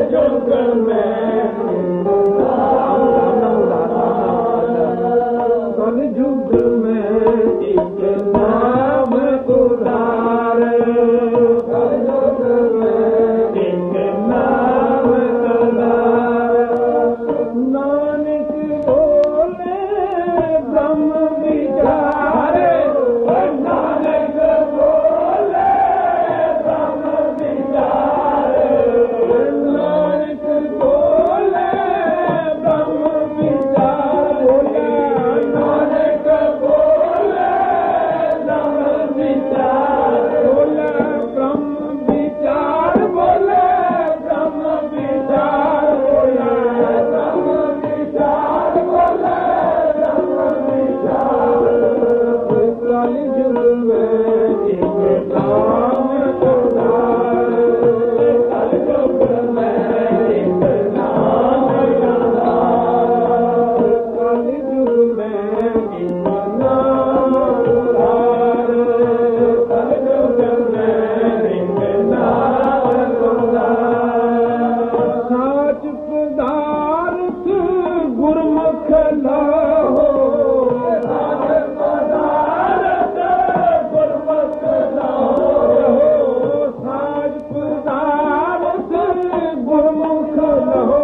जुग में कल जुग में एक नाम उधार कल जुग में एक नाम उधार नानक बोले ब्रह्म विचारे नानक बोले ब्रह्म विचारे नानक बोले ब्रह्म विचार बोले नानक बोले ब्रह्म विचार बोले ब्रह्म विचार बोले ब्रह्म विचार बोले ब्रह्म विचार बोले ब्रह्म विचार कल जुग में एक नाम उधार कल जुग में एक नाम उधार कल जुग में एक नाम उधार कल जुग में एक नाम उधार साच पदार्थ गुरमुख लाहो साच पदार्थ गुरमुख लाहो साच पदार्थ गुरमुख लाहो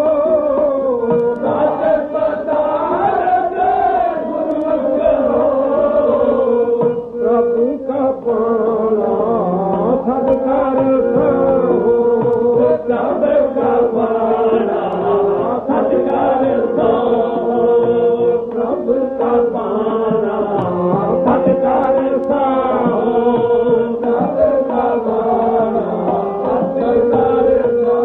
साच पदार्थ गुरमुख लाहो प्रभु का पाना सदकार हो सब का पाना सत्कार दो सब का पाना सत्कार दो सब का पाना सत्कार दो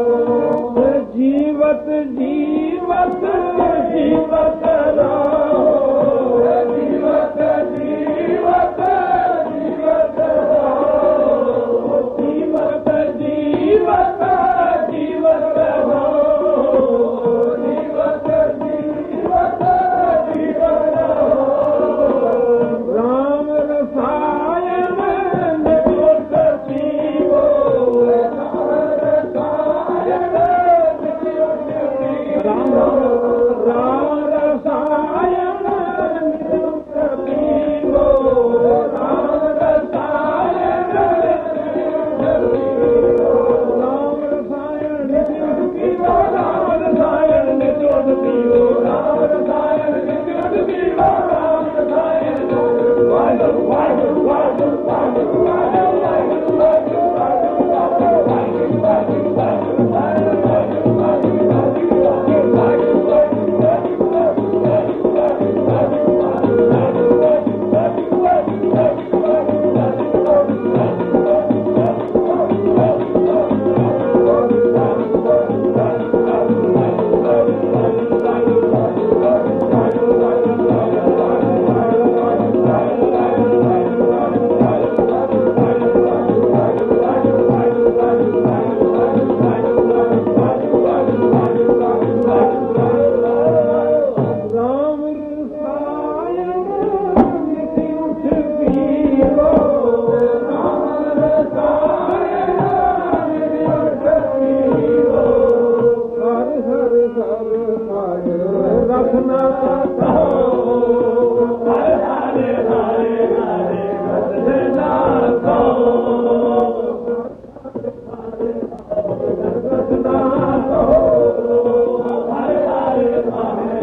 जीवत जीवत जीवत रहो जीवत जीवत जीवत रहो जीवत जीवत जीवत रहो जीवत जीवत जीवत रहो राम रसायन नित्युक्त जीवो राम रसायन नित्युक्त जीवो राम रसायन नित्युक्त जीवो राम रसायन नित्युक्त जीवो राम रसायन नित्युक्त जीवो राम रसायन नित्युक्त जीवो राम रसायन नित्युक्त जीवो राम रसायन वाहिगुरु वाहिगुरु वाहिगुरु वाहिगुरु वाहिगुरु वाहिगुरु वाहिगुरु वाहिगुरु वाहिगुरु वाहिगुरु राम रसायन नित्युक्त जीवो राम रसायन नित्युक्त जीवो हर हर हर हर रखना हरे हरे हरे हरे रखना रखना हरे हरे हरे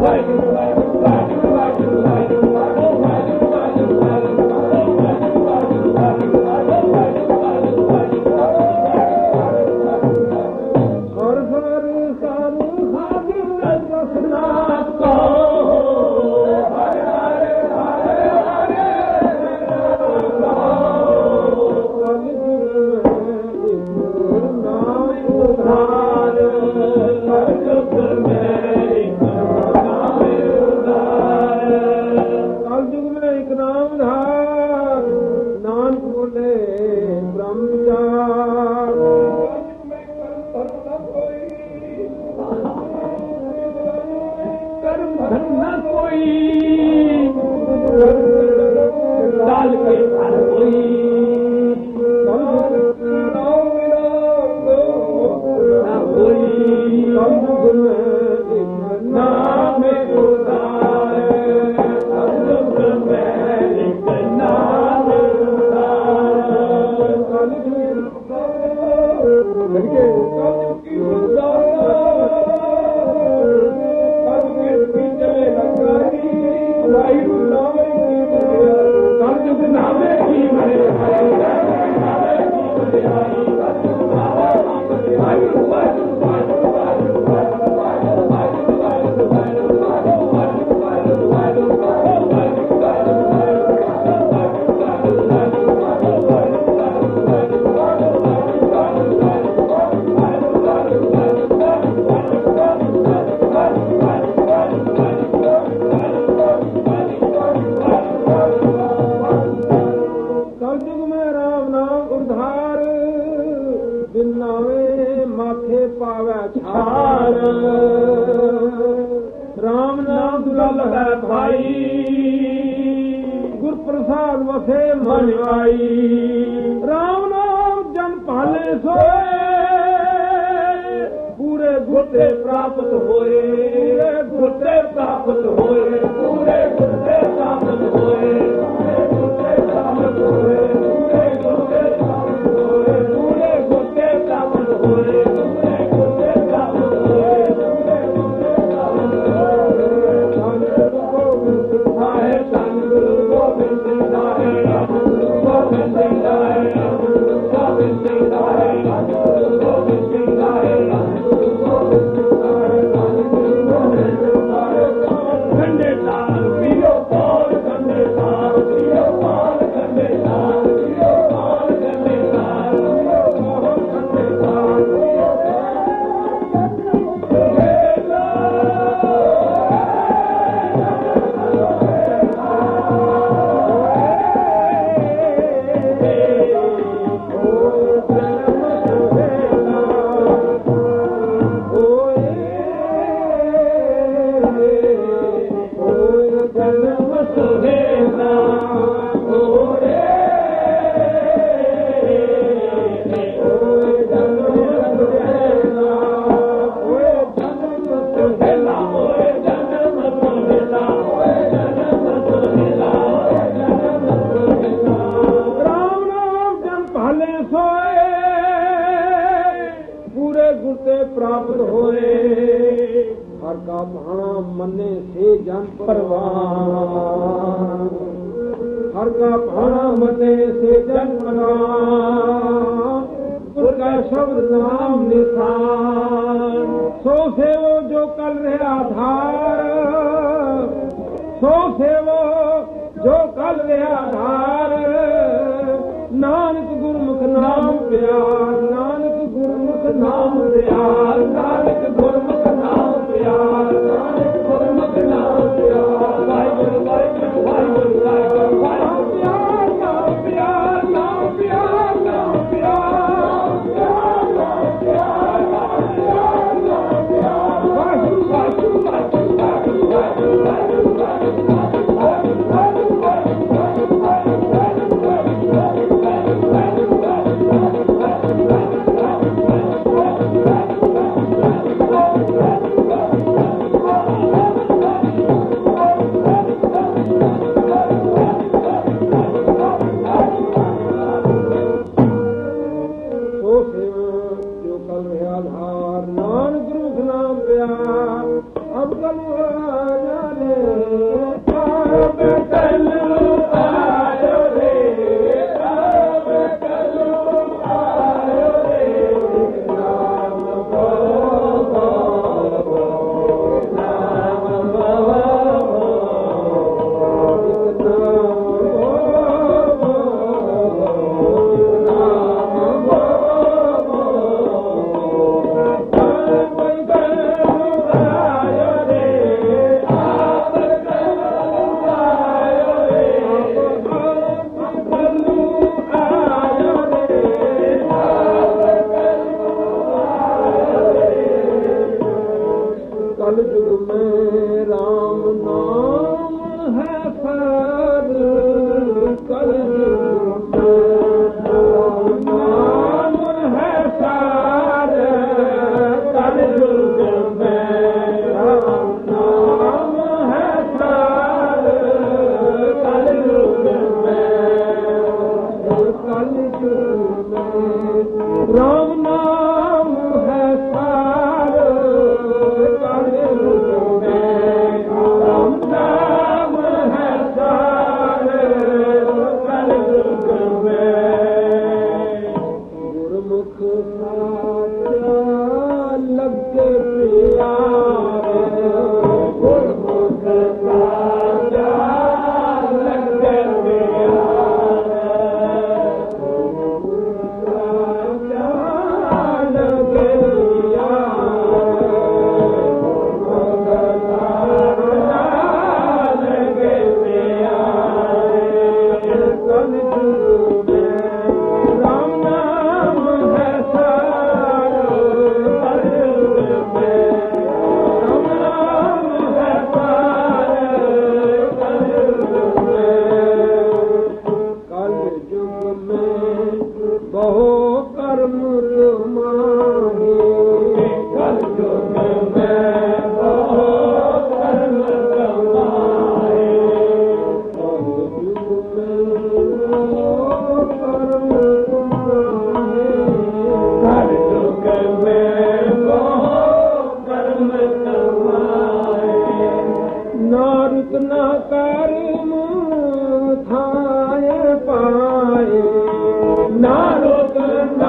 ਨਾਨਕ ਗੁਰੂ ਨਾਮ ਪਿਆ ਅਬ ਕਲ में राम नाम है सार कलयुग में राम नाम है सार कलयुग में राम नाम है सार कलयुग में कलयुग में राम नाम है सार कलयुग में राम नाम है सार कलयुग में गुरमुख साचा लगे प्यारे गुरमुख साचा लगे प्यारे साचा लगे बहु कर्म माहे कलयुग में बहु कर्म कमाए कलयुग में बहु कर्म कमाए कलयुग में बहु कर्म कमाए नारुत न कर्म थाए पाए नारुत न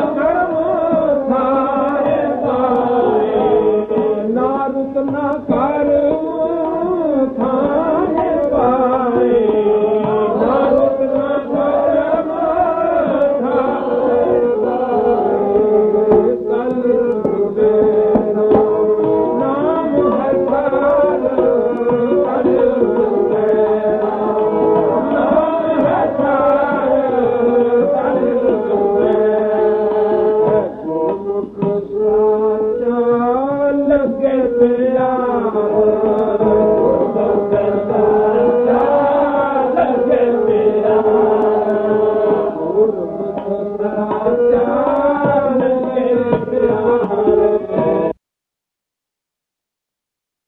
कर्म थाए पाए नारुत न कर्म